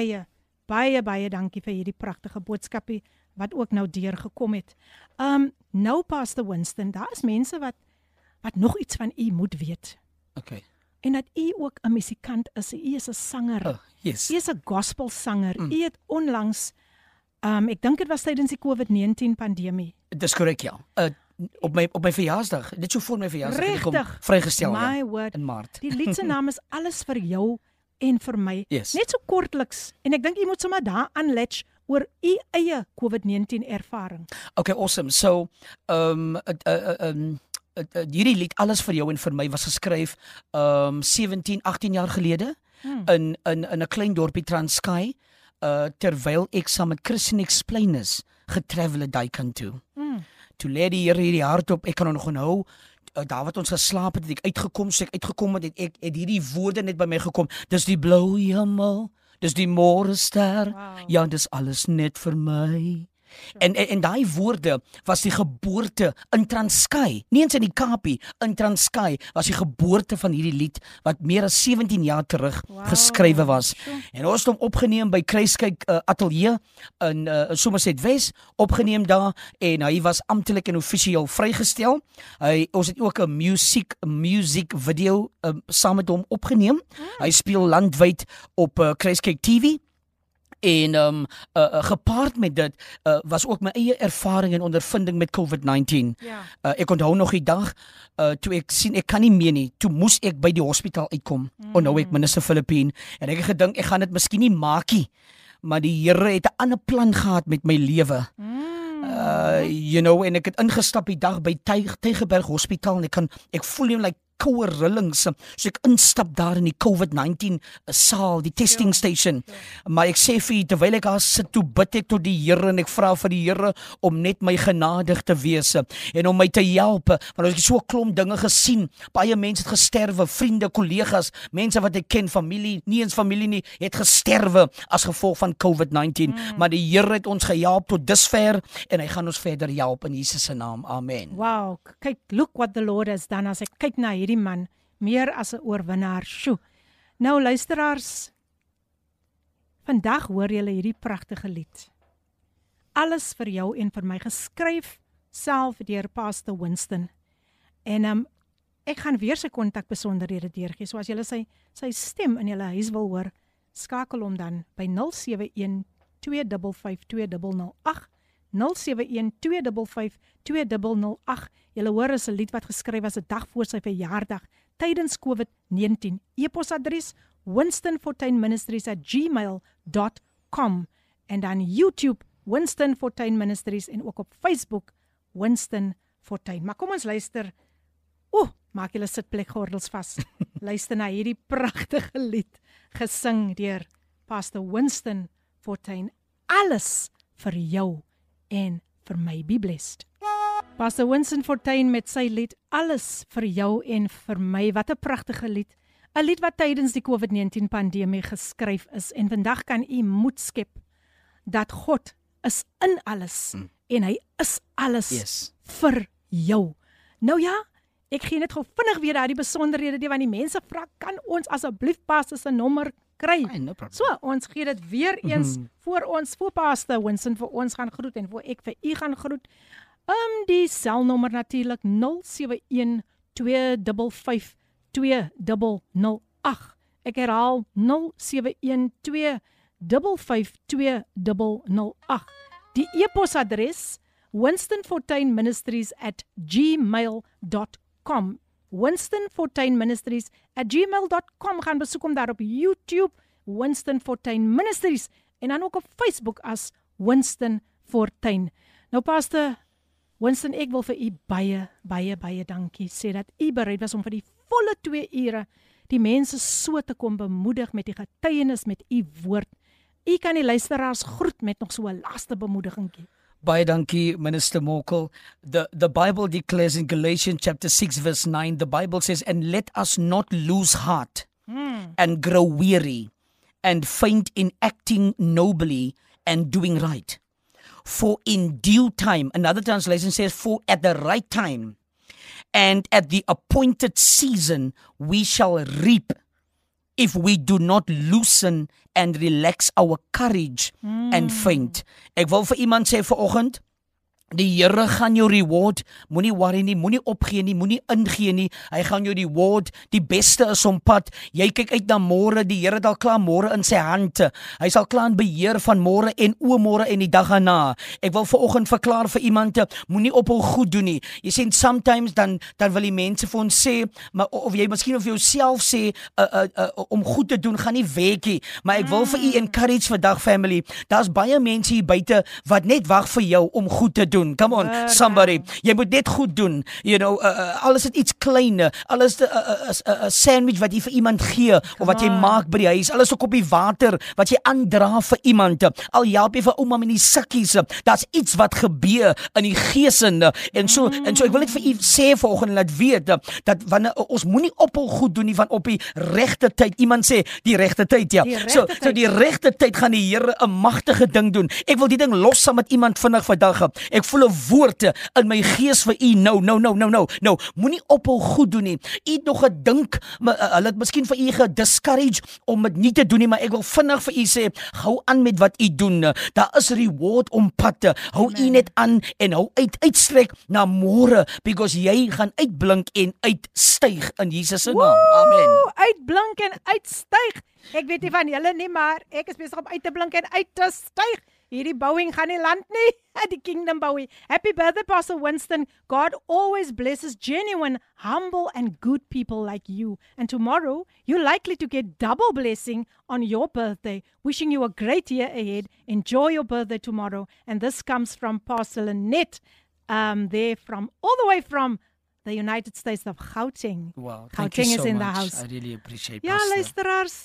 baie dankie vir hierdie pragtige boodskapie wat ook nou deurgekom het. Nou Pastor Winston, daar is mense wat nog iets van u moet weet. Okay. En dat u ook 'n musikant is. U is 'n sanger. Yes. U is 'n gospelsanger. U het onlangs ek dink dit was tydens die COVID-19 pandemie. Dis korrek, ja. Op my verjaarsdag, net so voor my verjaarsdag het ek hom vrygestel in Maart. Die lied se naam is Alles vir jou en vir my. Yes. Net so kortliks. En ek dink jy moet sommer daar aanlatch oor u eie COVID-19 ervaring. Okay, awesome. So, hierdie lied Alles vir jou en vir my was geskryf 17, 18 jaar gelede in 'n klein dorpie Transkei, terwyl ek saam met Christian Explainers getravel het daai kant toe. Toe lê die Here hierdie hart op. Ek kan nog onthou daar wat ons geslaap het, ek uitgekom het, ek het hierdie woorde net by my gekom. Dis die blou hemel, dis die môre ster. Ja, dis alles net vir my. En daai woorde was die geboorte in Transkei, nie eens in die Kaapie, in Transkei was die geboorte van hierdie lied wat meer as 17 jaar terug geskrywe was. En ons het hom opgeneem by Kruiskyk Ateljee in Somerset West, opgeneem daar en hy was amptelik en offisieel vrygestel. Ons het ook 'n music video saam met hom opgeneem. Hy speel landwyd op Kruiskyk TV. En gepaard met dit was ook my eie ervaring en ondervinding met COVID-19. Ek onthou nog die dag toe ek sien ek kan nie meer nie. Toe moes ek by die hospitaal uitkom. Onthou ek minister Filippine en ek het gedink ek gaan dit miskien nie maak nie. Maar die Here het 'n ander plan gehad met my lewe. En ek het ingestap die dag by Tygerberg Hospitaal en ek voel nie like koue rillings, so ek instap daar in die COVID-19 saal, die testing station. Maar ek sê vir jy, terwyl ek daar sit, toe bid ek tot die Here en ek vra vir die Here om net my genadig te wees en om my te help, want ek het so 'n klomp dinge gesien. Baie mense het gesterwe, vriende, kollegas, mense wat ek ken, familie, nie eens familie nie, het gesterwe as gevolg van COVID-19. Maar die Here het ons gehelp tot dusver en hy gaan ons verder help in Jesus se naam. Amen. Wow, kyk, look what the Lord has done. As ek kyk na hierdie man, meer as 'n oorwinnaar. Sjoe. Nou luisteraars, vandag hoor julle hierdie pragtige lied. Alles vir jou en vir my, geskryf self deur Pastor Winston. En ek gaan weer sy kontakbesonderhede deurgee. So as julle sy stem in julle huis wil hoor, skakel hom dan by 071 255 2008. 071 255 2008. Julle hoor is 'n lied wat geskryf was 'n dag voor sy verjaardag tydens COVID-19. E-posadres winstonfortuinministries@gmail.com en dan YouTube Winston Fortuin Ministries en ook op Facebook Winston Fortuin. Maar kom ons luister. Maak julle sitplekgordels vas. Luister na hierdie pragtige lied gesing deur Pastor Winston Fortuin. Alles vir jou en vir my. Be blessed. Pastor Winston Fortuin met sy lied Alles vir jou en vir my. Wat 'n pragtige lied. 'n Lied wat tydens die COVID-19 pandemie geskryf is en vandag kan u moed skep dat God is in alles en hy is alles vir jou. Nou ja, ek gee net gou vinnig weer daai besonderhede want die mense vra, kan ons asseblief Pastor se nommer kry? No so, ons gee dit weer eens voor Pastor Winston vir ons gaan groet en voor ek vir u gaan groet. Die selnommer natuurlik 071 255 2008. Ek herhaal 071 255 2008. Die e-posadres winstonfortuinministries@gmail.com. winstonfortuinministries@gmail.com. gaan besoek hom daar op YouTube, Winston Fortuin Ministries, en dan ook op Facebook as Winston Fortuin. Nou Pastor Winston, ek wil vir u baie dankie sê dat u bereid was om vir die volle 2 ure die mense so te kom bemoedig met die getuienis met u woord. U kan die luisteraars groet met nog so 'n laaste bemoediging. Baie dankie, Minister Mokel. The Bible declares in Galatians chapter 6 verse 9, the Bible says, and let us not lose heart and grow weary and faint in acting nobly and doing right. For in due time, another translation says, for at the right time and at the appointed season, we shall reap if we do not loosen and relax our courage and faint. Ek wil vir iemand sê vanoggend, die Here gaan jou reward, moenie worry nie, moenie opgee nie, moenie ingee nie, hy gaan jou reward, die beste is op pad, jy kyk uit na môre, die Here het al klaar môre in sy hande, hy sal klaar in beheer van môre en oormôre en die dag daarna. Ek wil vanoggend verklaar vir iemand, moenie ophou goed doen nie. Jy sien, sometimes dan wil die mense vir ons sê, maar of jy miskien of jouself sê, om goed te doen, gaan nie werk nie, maar ek wil vir u encourage vandag family, daar's baie mense hier buite, wat net wag vir jou om goed te doen. Come on, somebody. Jy moet net goed doen. You know, alles het iets klein. Alles 'n sandwich wat jy vir iemand gee of wat jy maak by die huis. Alles 'n koppie water wat jy aandra vir iemand. Al help jy vir ouma met die sakkies. Daar's iets wat gebeur in die gees en so ek wil net vir u sê vanoggend laat weet dat wanneer ons moenie ophou goed doen nie van op die regte tyd. Iemand sê die regte tyd, ja. So die regte tyd gaan die Here 'n magtige ding doen. Ek wil die ding los saam met iemand vinnig vandag. Ek voel 'n woord in my gees vir u. No. Moenie ophou goed doen nie. U het nog gedink, hulle het miskien vir u gediscourage om dit nie te doen nie, maar ek wil vinnig vir u sê, hou aan met wat u doen. Daar is reward om pad. Hou u net aan en hou uitstrek na môre, because jy gaan uitblink en uitstyg in Jesus se naam. Amen. Uitblink en uitstyg. Ek weet nie van julle nie, maar ek is besig om uit te blink en uit te styg. Hierdie Boeing gaan nie land nie. Die Kingdom Bowie. Happy birthday, Pastor Winston. God always blesses genuine, humble and good people like you. And tomorrow, you're likely to get double blessing on your birthday. Wishing you a great year ahead. Enjoy your birthday tomorrow. And this comes from Pastor Lynette. They're from all the way from the United States of Gauteng. Wow, thank Gauteng you so is in much. the house. I really appreciate Ja, luisteraars.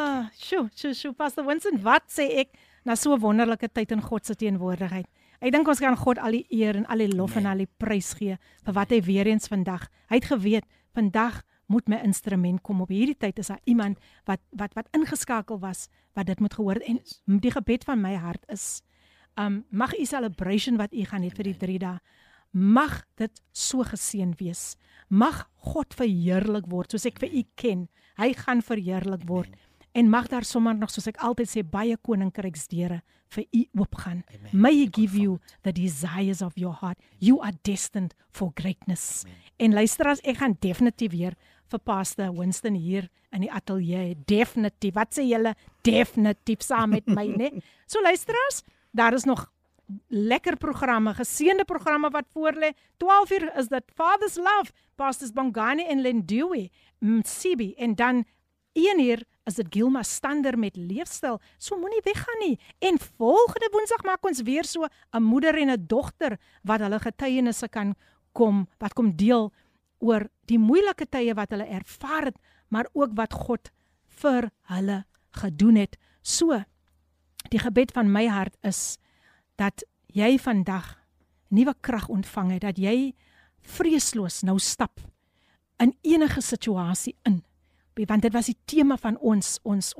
Pastor Winston, wat sê ek na so 'n wonderlike tyd in God se teenwoordigheid? Ek dink ons kan God al die eer en al die lof en al die prys gee vir wat hy weer eens vandag. Hy het geweet, vandag moet my instrument kom. Op hierdie tyd is daar iemand wat ingeskakel was, wat dit moet gehoor. En die gebed van my hart is, mag u celebration wat u gaan hê vir die 3 dae, mag dit so geseën wees. Mag God verheerlik word, soos ek vir u ken. Hy gaan verheerlik word. En mag daar sommer nog, soos ek altyd sê, baie koninkryksdeure vir u oopgaan. May he give you the desires of your heart. You are destined for greatness. En luisteraars, ek gaan definitief weer vir Pastor Winston hier in die ateljee. Definitief. Wat sê julle? Definitief saam met my, né? So luisteraars, daar is nog lekker programme, geseënde programme wat voorlê. 12:00 is dit Father's Love, Pastors Bongani en Lendiwe, Msibi, en dan 1:00 is dit Gilma Stander met leefstyl. So moenie weggaan nie. En volgende Woensdag maak ons weer so 'n moeder en 'n dogter wat hulle getuienisse kan kom deel oor die moeilike tye wat hulle ervaar het, maar ook wat God vir hulle gedoen het. So, die gebed van my hart is dat jy vandag nuwe krag ontvang het, dat jy vreesloos nou stap in enige situasie in. Want dit was die tema van ons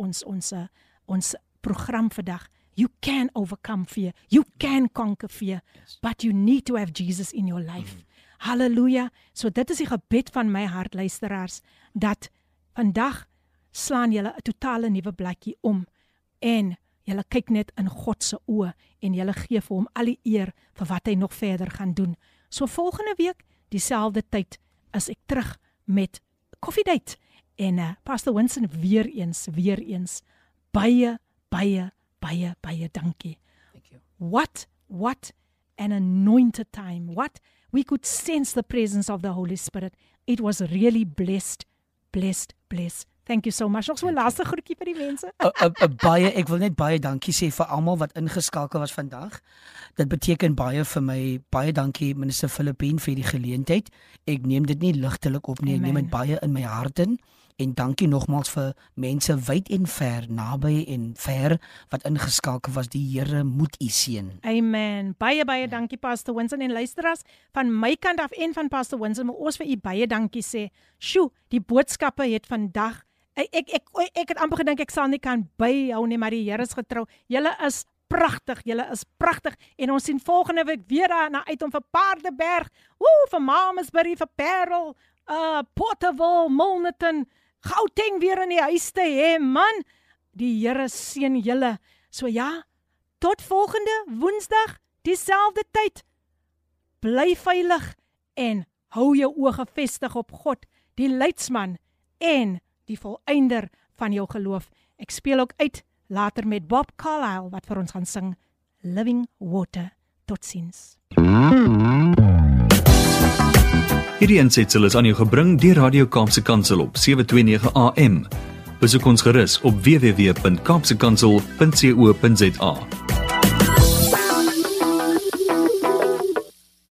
program vandag. You can overcome fear. You can conquer fear. Yes. But you need to have Jesus in your life. Halleluja. So dit is die gebed van my hart, luisteraars, dat vandag slaan julle 'n totale nuwe bladjie om en julle kyk net in God se oë en julle gee vir hom al die eer vir wat hy nog verder gaan doen. So volgende week, dieselfde tyd, is ek terug met Koffiedייט. En Pastor Winston weer eens, baie dankie. Thank you. What an anointed time. What we could sense the presence of the Holy Spirit. It was really blessed. Thank you so much. Nog so 'n laaste groetjie vir die mense. Ek wil net baie dankie sê vir almal wat ingeskakel was vandag. Dit beteken baie vir my. Baie dankie minister Filippine vir die geleentheid. Ek neem dit nie ligtelik op nie. Ek neem dit baie in my hart in. En dankie nogmaals vir mense wyd en ver, naby en ver wat ingeskakel was. Die Here moet u seën. Amen. Baie dankie Pastor Winston en luisteraars van my kant af en van Pastor Winston, maar ons vir u baie dankie sê. Sjoe, die boodskappe het vandag ek het amper gedink ek sal nie kan byhou nie, maar die Here is getrou. Julle is pragtig en ons sien volgende week weer daarna uit om vir Paardeberg, vir Mamasbury, vir Parel, Porterville, Milnerton, Gauteng weer in die huis te hê, man. Die Here seën julle. So ja, tot volgende Woensdag, dieselfde tyd. Bly veilig en hou jou oë gefestig op God, die leidsman en die volëinder van jou geloof. Ek speel ook uit later met Bob Carlyle wat vir ons gaan sing Living Water. Totsiens. Hierdie aansetsel is aan jou gebring deur Radio Kaapse Kansel op 729 AM. Besoek ons gerus op www.kaapsekansel.co.za.